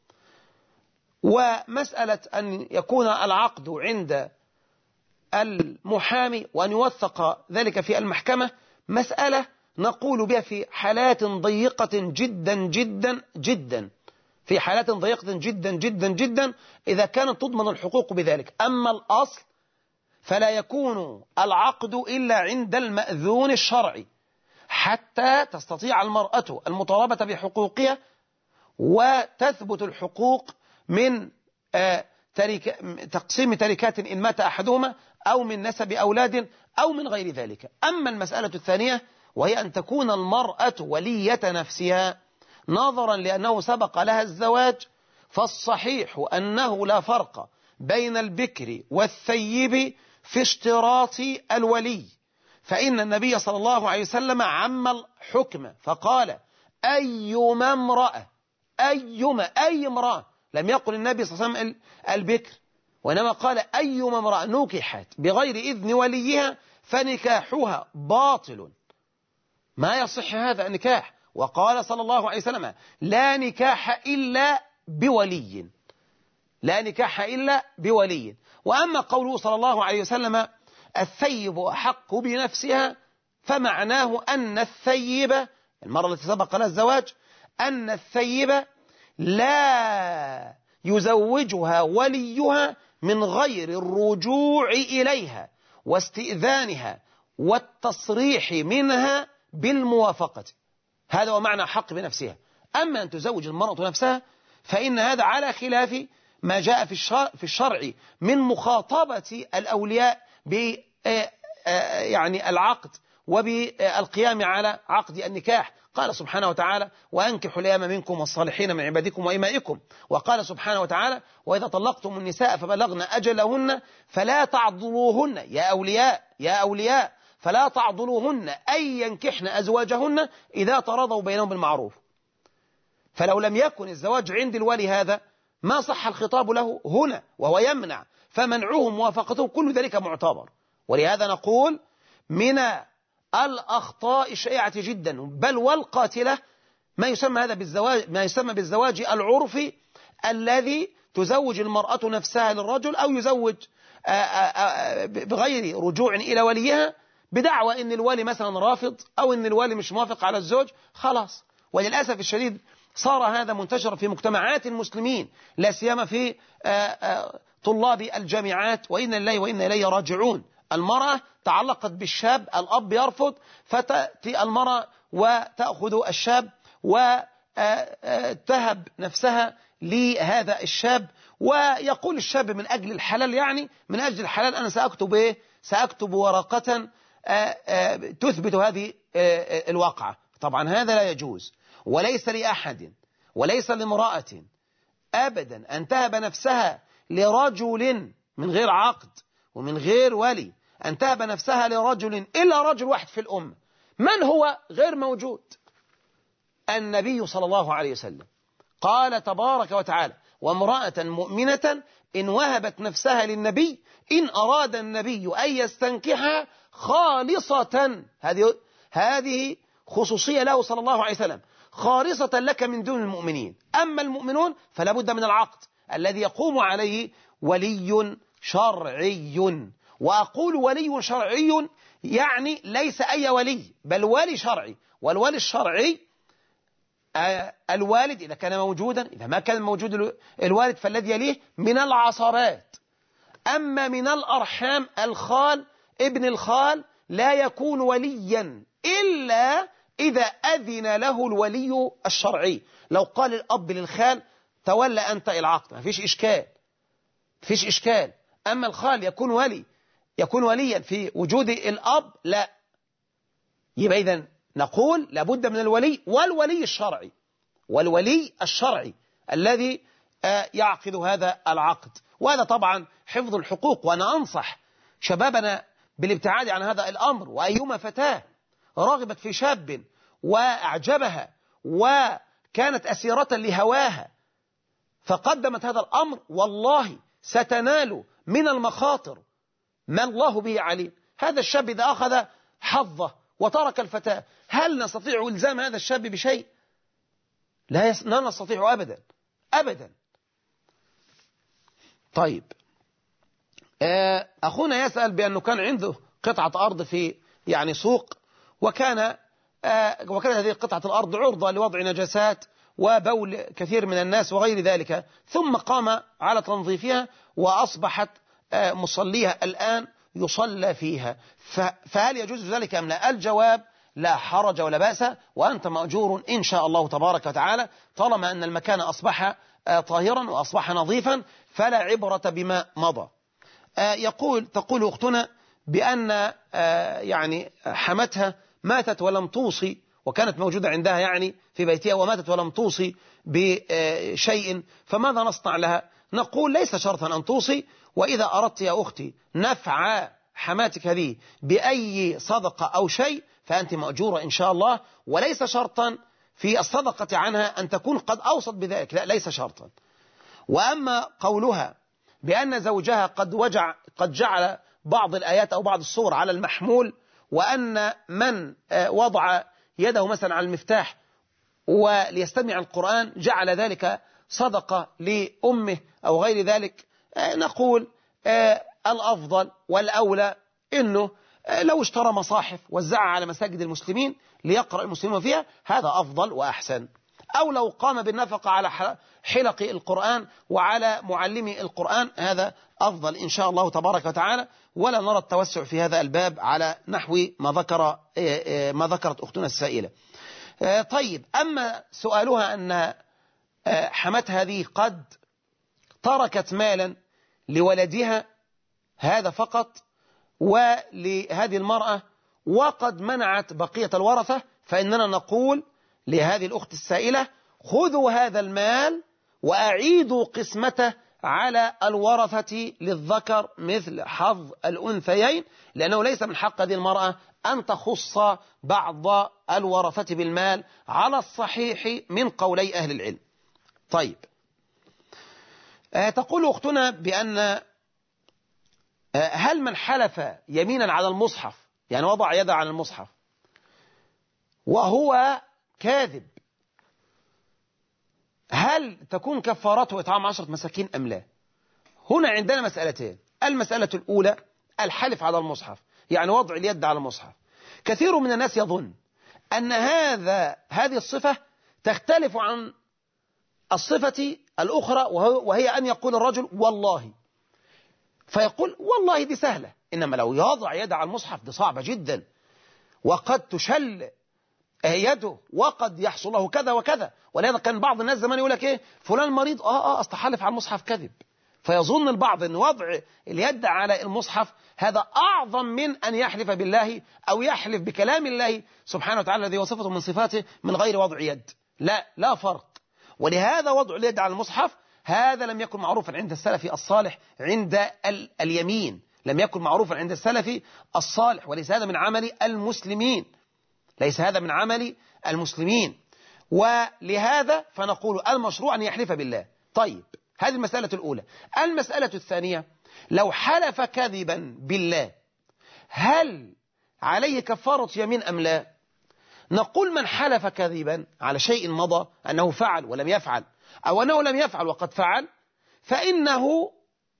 ومسألة أن يكون العقد عند المحامي وأن يوثق ذلك في المحكمة مسألة نقول بها في حالات ضيقة جدا جدا جدا في حالات ضيقة جدا جدا جدا إذا كانت تضمن الحقوق بذلك. أما الأصل فلا يكون العقد إلا عند المأذون الشرعي حتى تستطيع المرأة المطالبة بحقوقها وتثبت الحقوق من ترك تقسيم تركات إن مات أحدهما أو من نسب أولاد أو من غير ذلك. أما المسألة الثانية وهي أن تكون المرأة ولية نفسها نظرا لأنه سبق لها الزواج، فالصحيح أنه لا فرق بين البكر والثيب في اشتراط الولي، فإن النبي صلى الله عليه وسلم عم الحكم فقال أيما امرأة أيما أي امرأة، لم يقل النبي صلى الله عليه وسلم البكر، وإنما قال أيما امرأة نكحت بغير إذن وليها فنكاحها باطل، ما يصح هذا النكاح. وقال صلى الله عليه وسلم لا نكاح إلا بولي، لا نكاح إلا بولي. وأما قوله صلى الله عليه وسلم الثيب أحق بنفسها، فمعناه أن الثيب المرأة التي سبق لها الزواج أن الثيب لا يزوجها وليها من غير الرجوع إليها واستئذانها والتصريح منها بالموافقة. هذا هو معنى حق بنفسها. أما أن تزوج المرأة نفسها فإن هذا على خلاف ما جاء في الشرع, في الشرع من مخاطبة الأولياء ب يعني العقد وبالقيام على عقد النكاح. قال سبحانه وتعالى وأنكحوا الأيام منكم والصالحين من عبادكم وإمائكم. وقال سبحانه وتعالى وإذا طلقتم النساء فبلغن أجلهن فلا تعضلوهن يا أولياء يا أولياء فلا تعضلوهن أن ينكحن أزواجهن إذا تراضوا بينهم بالمعروف. فلو لم يكن الزواج عند الولي هذا ما صح الخطاب له هنا، وهو يمنع، فمنعه موافقته كل ذلك معتبر. ولهذا نقول من الأخطاء الشائعة جدا بل والقاتلة ما يسمى هذا بالزواج ما يسمى بالزواج العرفي، الذي تزوج المرأة نفسها للرجل أو يزوج بغير رجوع إلى وليها بدعوى إن الولي مثلا رافض أو إن الولي مش موافق على الزوج خلاص. وللأسف الشديد صار هذا منتشر في مجتمعات المسلمين، لا سيما في طلاب الجامعات، وإن الله وإنا إليه راجعون. المرأة تعلقت بالشاب، الأب يرفض، فتأتي المرأة وتأخذ الشاب وتهب نفسها لهذا الشاب، ويقول الشاب من أجل الحلال، يعني من أجل الحلال أنا سأكتب إيه؟ سأكتب ورقة تثبت هذه الواقعة. طبعا هذا لا يجوز، وليس لأحد وليس لامرأة أبدا أن تهب نفسها لرجل من غير عقد ومن غير ولي، أن تهب نفسها لرجل إلا رجل واحد في الأمة. من هو؟ غير موجود. النبي صلى الله عليه وسلم قال تبارك وتعالى وامرأة مؤمنة إن وهبت نفسها للنبي إن أراد النبي أن يستنكحها خالصة، هذه هذه خصوصية له صلى الله عليه وسلم، خالصة لك من دون المؤمنين. أما المؤمنون فلا بد من العقد الذي يقوم عليه ولي شرعي. وأقول ولي شرعي يعني ليس أي ولي بل ولي شرعي. والولي الشرعي الوالد إذا كان موجودا، إذا ما كان موجود الوالد فالذي يليه من العصبات. أما من الأرحام الخال ابن الخال لا يكون وليا إلا إذا أذن له الولي الشرعي. لو قال الأب للخال تولى أنت العقد ما فيش إشكال فيش إشكال. أما الخال يكون ولي يكون وليا في وجود الأب لا. يبقى إذن نقول لابد من الولي والولي الشرعي والولي الشرعي الذي يعقد هذا العقد. وهذا طبعا حفظ الحقوق. وأنا أنصح شبابنا بالابتعاد عن هذا الأمر. وأيما فتاة رغبت في شاب وأعجبها وكانت أسيرة لهواها فقدمت هذا الأمر والله ستنال من المخاطر ما الله به عليم. هذا الشاب إذا أخذ حظه وترك الفتاة هل نستطيع إلزام هذا الشاب بشيء؟ لا, يس... لا نستطيع أبدا أبدا. طيب أخونا يسأل بأنه كان عنده قطعة أرض في يعني سوق، وكان وكانت هذه قطعة الأرض عرضة لوضع نجاسات وبول كثير من الناس وغير ذلك، ثم قام على تنظيفها وأصبحت مصليها الآن يصلى فيها، فهل يجوز ذلك أم لا؟ الجواب لا حرج ولا بأس، وأنت مأجور إن شاء الله تبارك وتعالى، طالما أن المكان أصبح طاهرا وأصبح نظيفا فلا عبرة بما مضى. يقول تقول أختنا بأن يعني حمتها ماتت ولم توصي، وكانت موجودة عندها يعني في بيتها وماتت ولم توصي بشيء، فماذا نصنع لها؟ نقول ليس شرطا أن توصي، وإذا أردت يا أختي نفع حماتك هذه بأي صدقة أو شيء فأنت مأجورة إن شاء الله، وليس شرطا في الصدقة عنها أن تكون قد أوصت بذلك، لا ليس شرطا. وأما قولها بأن زوجها قد وجع قد جعل بعض الآيات أو بعض الصور على المحمول، وأن من وضع يده مثلا على المفتاح وليستمع القرآن جعل ذلك صدقة لأمه أو غير ذلك، نقول الأفضل والأولى إنه لو اشترى مصاحف وزعها على مساجد المسلمين ليقرأ المسلمون فيها هذا أفضل وأحسن، أو لو قام بالنفقة على حلق القرآن وعلى معلمي القرآن هذا أفضل إن شاء الله تبارك وتعالى، ولا نرى التوسع في هذا الباب على نحو ما ذكر ما ذكرت أختنا السائلة. طيب، أما سؤالها أن حمت هذه قد تركت مالا لولدها هذا فقط ولهذه المرأة وقد منعت بقية الورثة، فإننا نقول لهذه الأخت السائلة خذوا هذا المال وأعيدوا قسمته على الورثة للذكر مثل حظ الأنثيين، لأنه ليس من حق هذه المرأة أن تخص بعض الورثة بالمال على الصحيح من قولي أهل العلم. طيب، تقول أختنا بأن هل من حلف يمينا على المصحف، يعني وضع يده على المصحف وهو كاذب، هل تكون كفارته إطعام عشرة مساكين أم لا؟ هنا عندنا مسألتين. المسألة الأولى الحلف على المصحف، يعني وضع اليد على المصحف. كثير من الناس يظن أن هذا هذه الصفة تختلف عن الصفة الأخرى، وهي أن يقول الرجل والله، فيقول والله دي سهلة، إنما لو يضع يد على المصحف دي صعبة جدا، وقد تشل يده وقد يحصل له كذا وكذا. ولهذا كان بعض الناس زمان يقول لك ايه فلان مريض اه اه اصل حلف على المصحف كذب، فيظن البعض ان وضع اليد على المصحف هذا اعظم من ان يحلف بالله او يحلف بكلام الله سبحانه وتعالى الذي وصفته من صفاته من غير وضع يد. لا لا فرق. ولهذا وضع اليد على المصحف هذا لم يكن معروفا عند السلف الصالح عند ال اليمين، لم يكن معروفا عند السلف الصالح، وليس هذا من عمل المسلمين، ليس هذا من عمل المسلمين. ولهذا فنقول المشروع أن يحلف بالله. طيب، هذه المسألة الأولى. المسألة الثانية، لو حلف كذبا بالله هل عليه كفارة يمين أم لا؟ نقول من حلف كذبا على شيء مضى أنه فعل ولم يفعل، أو أنه لم يفعل وقد فعل، فإنه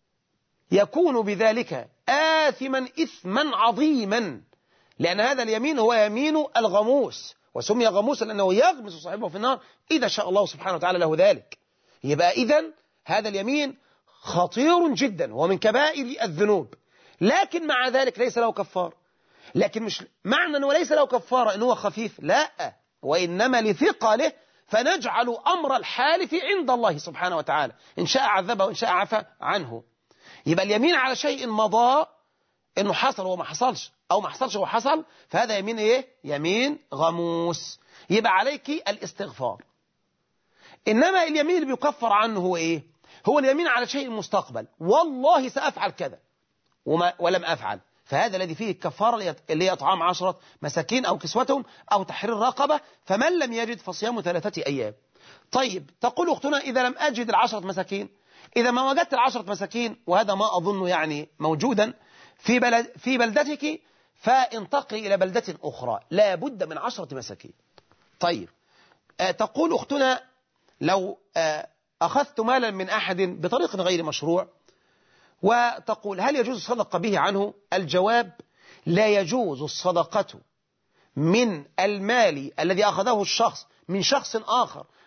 يكون بذلك آثما إثما عظيما، لأن هذا اليمين هو يمين الغموس، وسمي غموسا لأنه يغمس صاحبه في النار إذا شاء الله سبحانه وتعالى له ذلك. يبقى إذن هذا اليمين خطير جدا ومن كبائر الذنوب، لكن مع ذلك ليس له كفار. لكن مش معنى أنه ليس له كفارة أنه خفيف، لا، وإنما لثقله، فنجعل أمر الحالف عند الله سبحانه وتعالى، إن شاء عذبه وإن شاء عفى عنه. يبقى اليمين على شيء مضى إنه حصل وما حصلش، أو ما حصلش وحصل، فهذا يمين إيه؟ يمين غموس، يبقى عليك الاستغفار. إنما اليمين اللي بيكفر عنه هو إيه؟ هو اليمين على شيء مستقبل، والله سأفعل كذا وما ولم أفعل، فهذا الذي فيه الكفارة اللي هي إطعام عشرة مساكين أو كسوتهم أو تحرير رقبة، فمن لم يجد فصيام ثلاثة أيام. طيب، تقول أختنا إذا لم أجد العشرة مساكين، إذا ما وجدت العشرة مساكين، وهذا ما أظن يعني موجودا في بلد في بلدتك، فانتقلي إلى بلدة أخرى لا بد من عشرة مساكين. طيب، آه تقول أختنا لو آه أخذت مالا من أحد بطريق غير مشروع، وتقول هل يجوز الصدقة به عنه؟ الجواب لا يجوز الصدقة من المال الذي أخذه الشخص من شخص آخر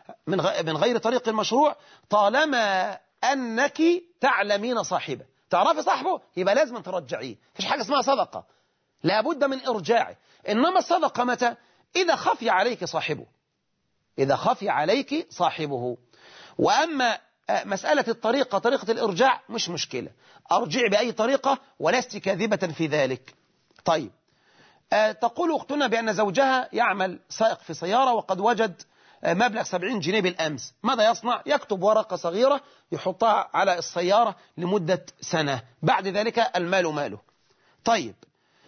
من من غير طريق المشروع طالما أنك تعلمين صاحبه، تعرفي صاحبه يبقى لازم ترجعيه. مفيش حاجة اسمها صدقة، لابد من إرجاعه. إنما الصدقة متى؟ إذا خفي عليك صاحبه، إذا خفي عليك صاحبه. وأما مسألة الطريقة، طريقة الإرجاع مش مشكلة، أرجع بأي طريقة ولست كاذبة في ذلك. طيب، أه تقول أختنا بأن زوجها يعمل سائق في سيارة وقد وجد مبلغ سبعين جنيه بالأمس، ماذا يصنع؟ يكتب ورقة صغيرة يحطها على السيارة لمدة سنة، بعد ذلك المال ماله. طيب،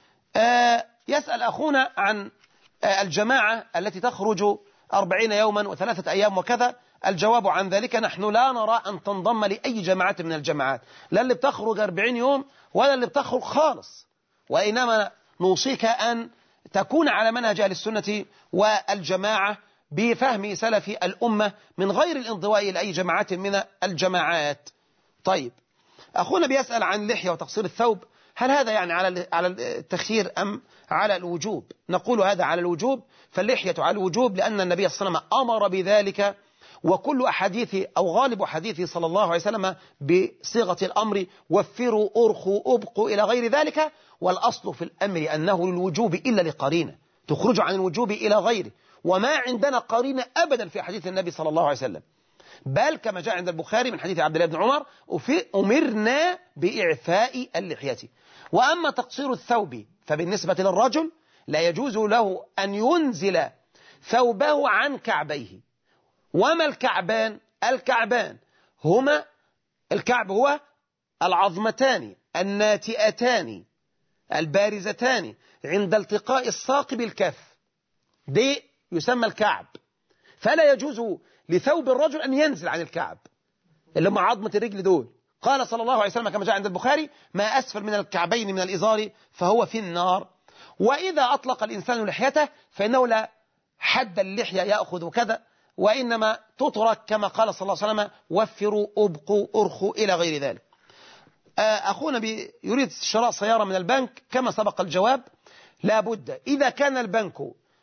أه يسأل أخونا عن أه الجماعة التي تخرج أربعين يوما وثلاثة أيام وكذا. الجواب عن ذلك نحن لا نرى أن تنضم لأي جماعة من الجماعات، لا اللي بتخرج أربعين يوم ولا اللي بتخرج خالص، وإنما نوصيك أن تكون على منهج أهل السنة والجماعة بفهم سلف الأمة من غير الانضواء إلى أي جماعات من الجماعات. طيب، أخونا بيسأل عن اللحية وتقصير الثوب، هل هذا يعني على على التخيير أم على الوجوب؟ نقول هذا على الوجوب، فاللحية على الوجوب لأن النبي صلى الله عليه وسلم أمر بذلك، وكل أحاديث أو غالب حديثه صلى الله عليه وسلم بصيغة الأمر وفروا أرخوا أبقوا إلى غير ذلك. والأصل في الأمر أنه للوجوب إلا لقرينة تخرج عن الوجوب إلى غيره، وما عندنا قرينة أبدا في حديث النبي صلى الله عليه وسلم، بل كما جاء عند البخاري من حديث عبد الله بن عمر أمرنا بإعفاء اللحية. وأما تقصير الثوب فبالنسبة للرجل لا يجوز له أن ينزل ثوبه عن كعبيه. وما الكعبان؟ الكعبان هما الكعب هو العظمتان الناتئتان البارزتان عند التقاء الساق بالكف، دي يسمى الكعب. فلا يجوز لثوب الرجل أن ينزل عن الكعب اللي هم عظمة الرجل دول. قال صلى الله عليه وسلم كما جاء عند البخاري: ما أسفل من الكعبين من الإزار فهو في النار. وإذا أطلق الإنسان لحيته فإنه لا حد اللحية يأخذ كذا، وإنما تترك كما قال صلى الله عليه وسلم: وفروا أبقوا أرخوا إلى غير ذلك. أخونا يريد شراء سيارة من البنك، كما سبق الجواب لا بد إذا كان البنك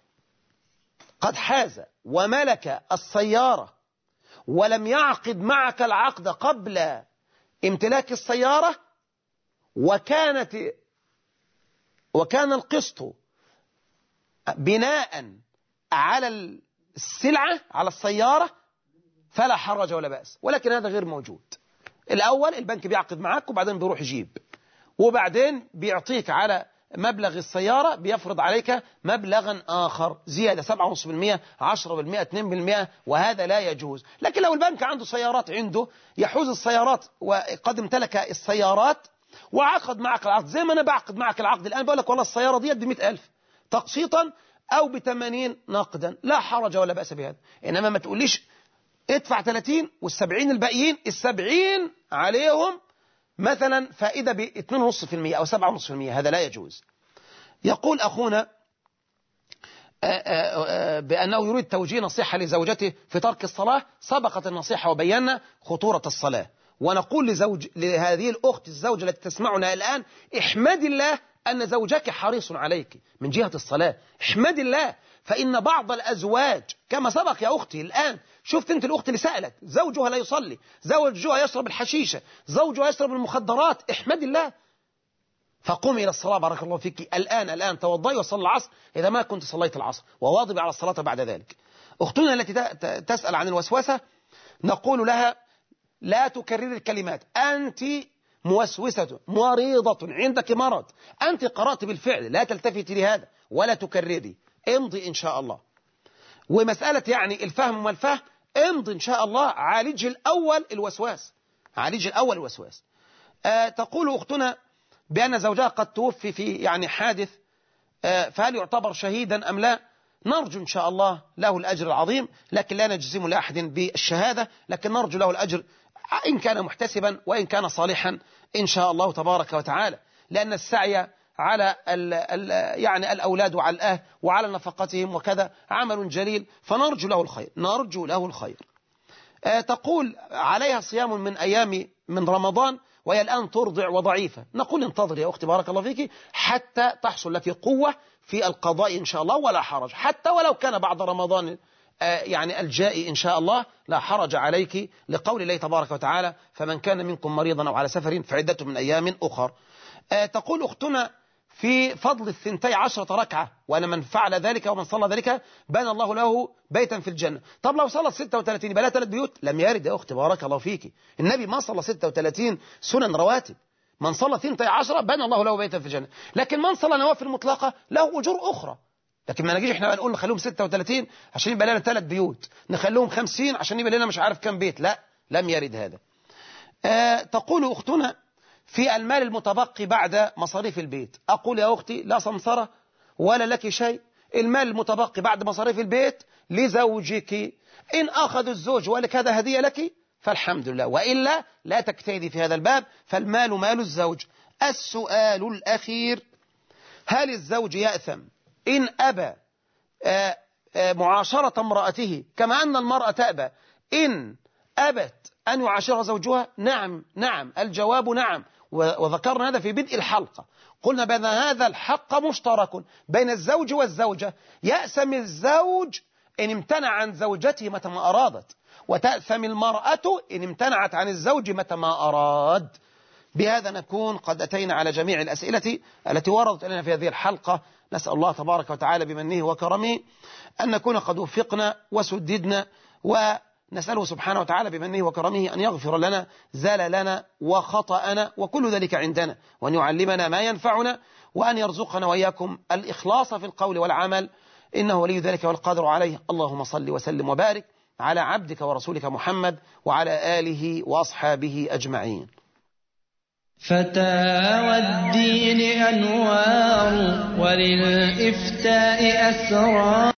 قد حاز وملك السيارة ولم يعقد معك العقد قبل امتلاك السيارة، وكانت وكان القسط بناء على السلعة على السيارة فلا حرج ولا بأس، ولكن هذا غير موجود. الأول البنك بيعقد معك وبعدين بيروح يجيب، وبعدين بيعطيك على مبلغ السيارة بيفرض عليك مبلغا آخر زيادة سبعة ونصف بالمئة عشرة بالمئة اثنين بالمئة، وهذا لا يجوز. لكن لو البنك عنده سيارات، عنده يحوز السيارات وقد امتلك السيارات وعقد معك العقد زي ما أنا بعقد معك العقد الآن، بقول لك والله السيارة دي بمئة ألف تقسيطا أو بثمانين نقدا، لا حرج ولا بأس بهذا. إنما ما تقوليش ادفع ثلاثين والسبعين الباقيين السبعين عليهم مثلا فائدة ب اثنين ونصف بالمئة أو سبعة ونصف بالمئة، هذا لا يجوز. يقول أخونا بأنه يريد توجيه نصيحة لزوجته في ترك الصلاة. سبقت النصيحة وبينا خطورة الصلاة، ونقول لزوج لهذه الأخت الزوجة التي تسمعنا الآن: احمد الله أن زوجك حريص عليك من جهة الصلاة، احمد الله. فإن بعض الأزواج كما سبق يا أختي الآن، شفت أنت الأخت اللي سألت زوجها لا يصلي، زوجها يشرب الحشيشة، زوجها يشرب المخدرات، احمد الله. فقومي إلى الصلاة بارك الله فيك الآن الآن توضئي وصلي العصر إذا ما كنت صليت العصر، وواظبي على الصلاة بعد ذلك. أختنا التي تسأل عن الوسوسة نقول لها: لا تكرر الكلمات، أنت موسوسة مريضة، عندك مرض، أنت قرأت بالفعل، لا تلتفتي لهذا ولا تكرري، امضي إن شاء الله. ومسألة يعني الفهم والفهم، امضي إن شاء الله، عالج الأول الوسواس، عالج الأول الوسواس. آه تقول أختنا بأن زوجها قد توفي في يعني حادث، آه فهل يعتبر شهيدا أم لا؟ نرجو إن شاء الله له الأجر العظيم، لكن لا نجزم لأحد بالشهادة، لكن نرجو له الأجر إن كان محتسبا وإن كان صالحا إن شاء الله تبارك وتعالى، لأن السعي على ال ال يعني الأولاد وعلى الأهل وعلى نفقتهم وكذا عمل جليل، فنرجو له الخير، نرجو له الخير. آه تقول عليها صيام من أيام من رمضان وهي الآن ترضع وضعيفة، نقول انتظر يا أختي بارك الله فيك حتى تحصل لك قوة في القضاء إن شاء الله، ولا حرج، حتى ولو كان بعد رمضان يعني الجائي إن شاء الله لا حرج عليك، لقول الله تبارك وتعالى فمن كان منكم مريضا أو على سفر فعدة من أيام أخر. تقول أختنا في فضل الثنتي عشرة ركعة، وأن من فعل ذلك ومن صلى ذلك بنى الله له بيتا في الجنة. طب لو صلى ستة وثلاثين يبقى لها ثلاث بيوت؟ لم يرد يا أختي بارك الله فيك، النبي ما صلى ستة وثلاثين سنن رواتب، من صلى ثنتي عشرة بنى الله له بيتا في الجنة. لكن من صلى نوافل مطلقة له أجور أخرى. لكن ما نجيش احنا نقول نخليهم ستة وثلاثين عشان يبقى لنا ثلاث بيوت، نخليهم خمسين عشان يبقى لنا مش عارف كم بيت، لا لم يرد هذا. آه تقول أختنا في المال المتبقي بعد مصاريف البيت، أقول يا أختي لا سمسرة ولا لك شيء، المال المتبقي بعد مصاريف البيت لزوجك، إن أخذ الزوج ولك هذا هدية لك فالحمد لله، وإلا لا تجتهدي في هذا الباب، فالمال مال الزوج. السؤال الأخير، هل الزوج يأثم إن أبى آآ آآ معاشرة امرأته كما أن المرأة تأبى إن أبت أن يعاشرها زوجها؟ نعم نعم، الجواب نعم، وذكرنا هذا في بدء الحلقة، قلنا بأن هذا الحق مشترك بين الزوج والزوجة. يأثم الزوج إن امتنع عن زوجته متى ما أرادت، وتأثم المرأة إن امتنعت عن الزوج متى ما أراد. بهذا نكون قد أتينا على جميع الأسئلة التي وردت لنا في هذه الحلقة. نسأل الله تبارك وتعالى بمنه وكرمه أن نكون قد وفقنا وسددنا، ونسأله سبحانه وتعالى بمنه وكرمه أن يغفر لنا زللنا وخطأنا وكل ذلك عندنا، وأن يعلمنا ما ينفعنا، وأن يرزقنا وإياكم الإخلاص في القول والعمل، إنه ولي ذلك والقادر عليه. اللهم صل وسلم وبارك على عبدك ورسولك محمد وعلى آله وأصحابه أجمعين. فتاوى الدين أنوار وللإفتاء أسرار.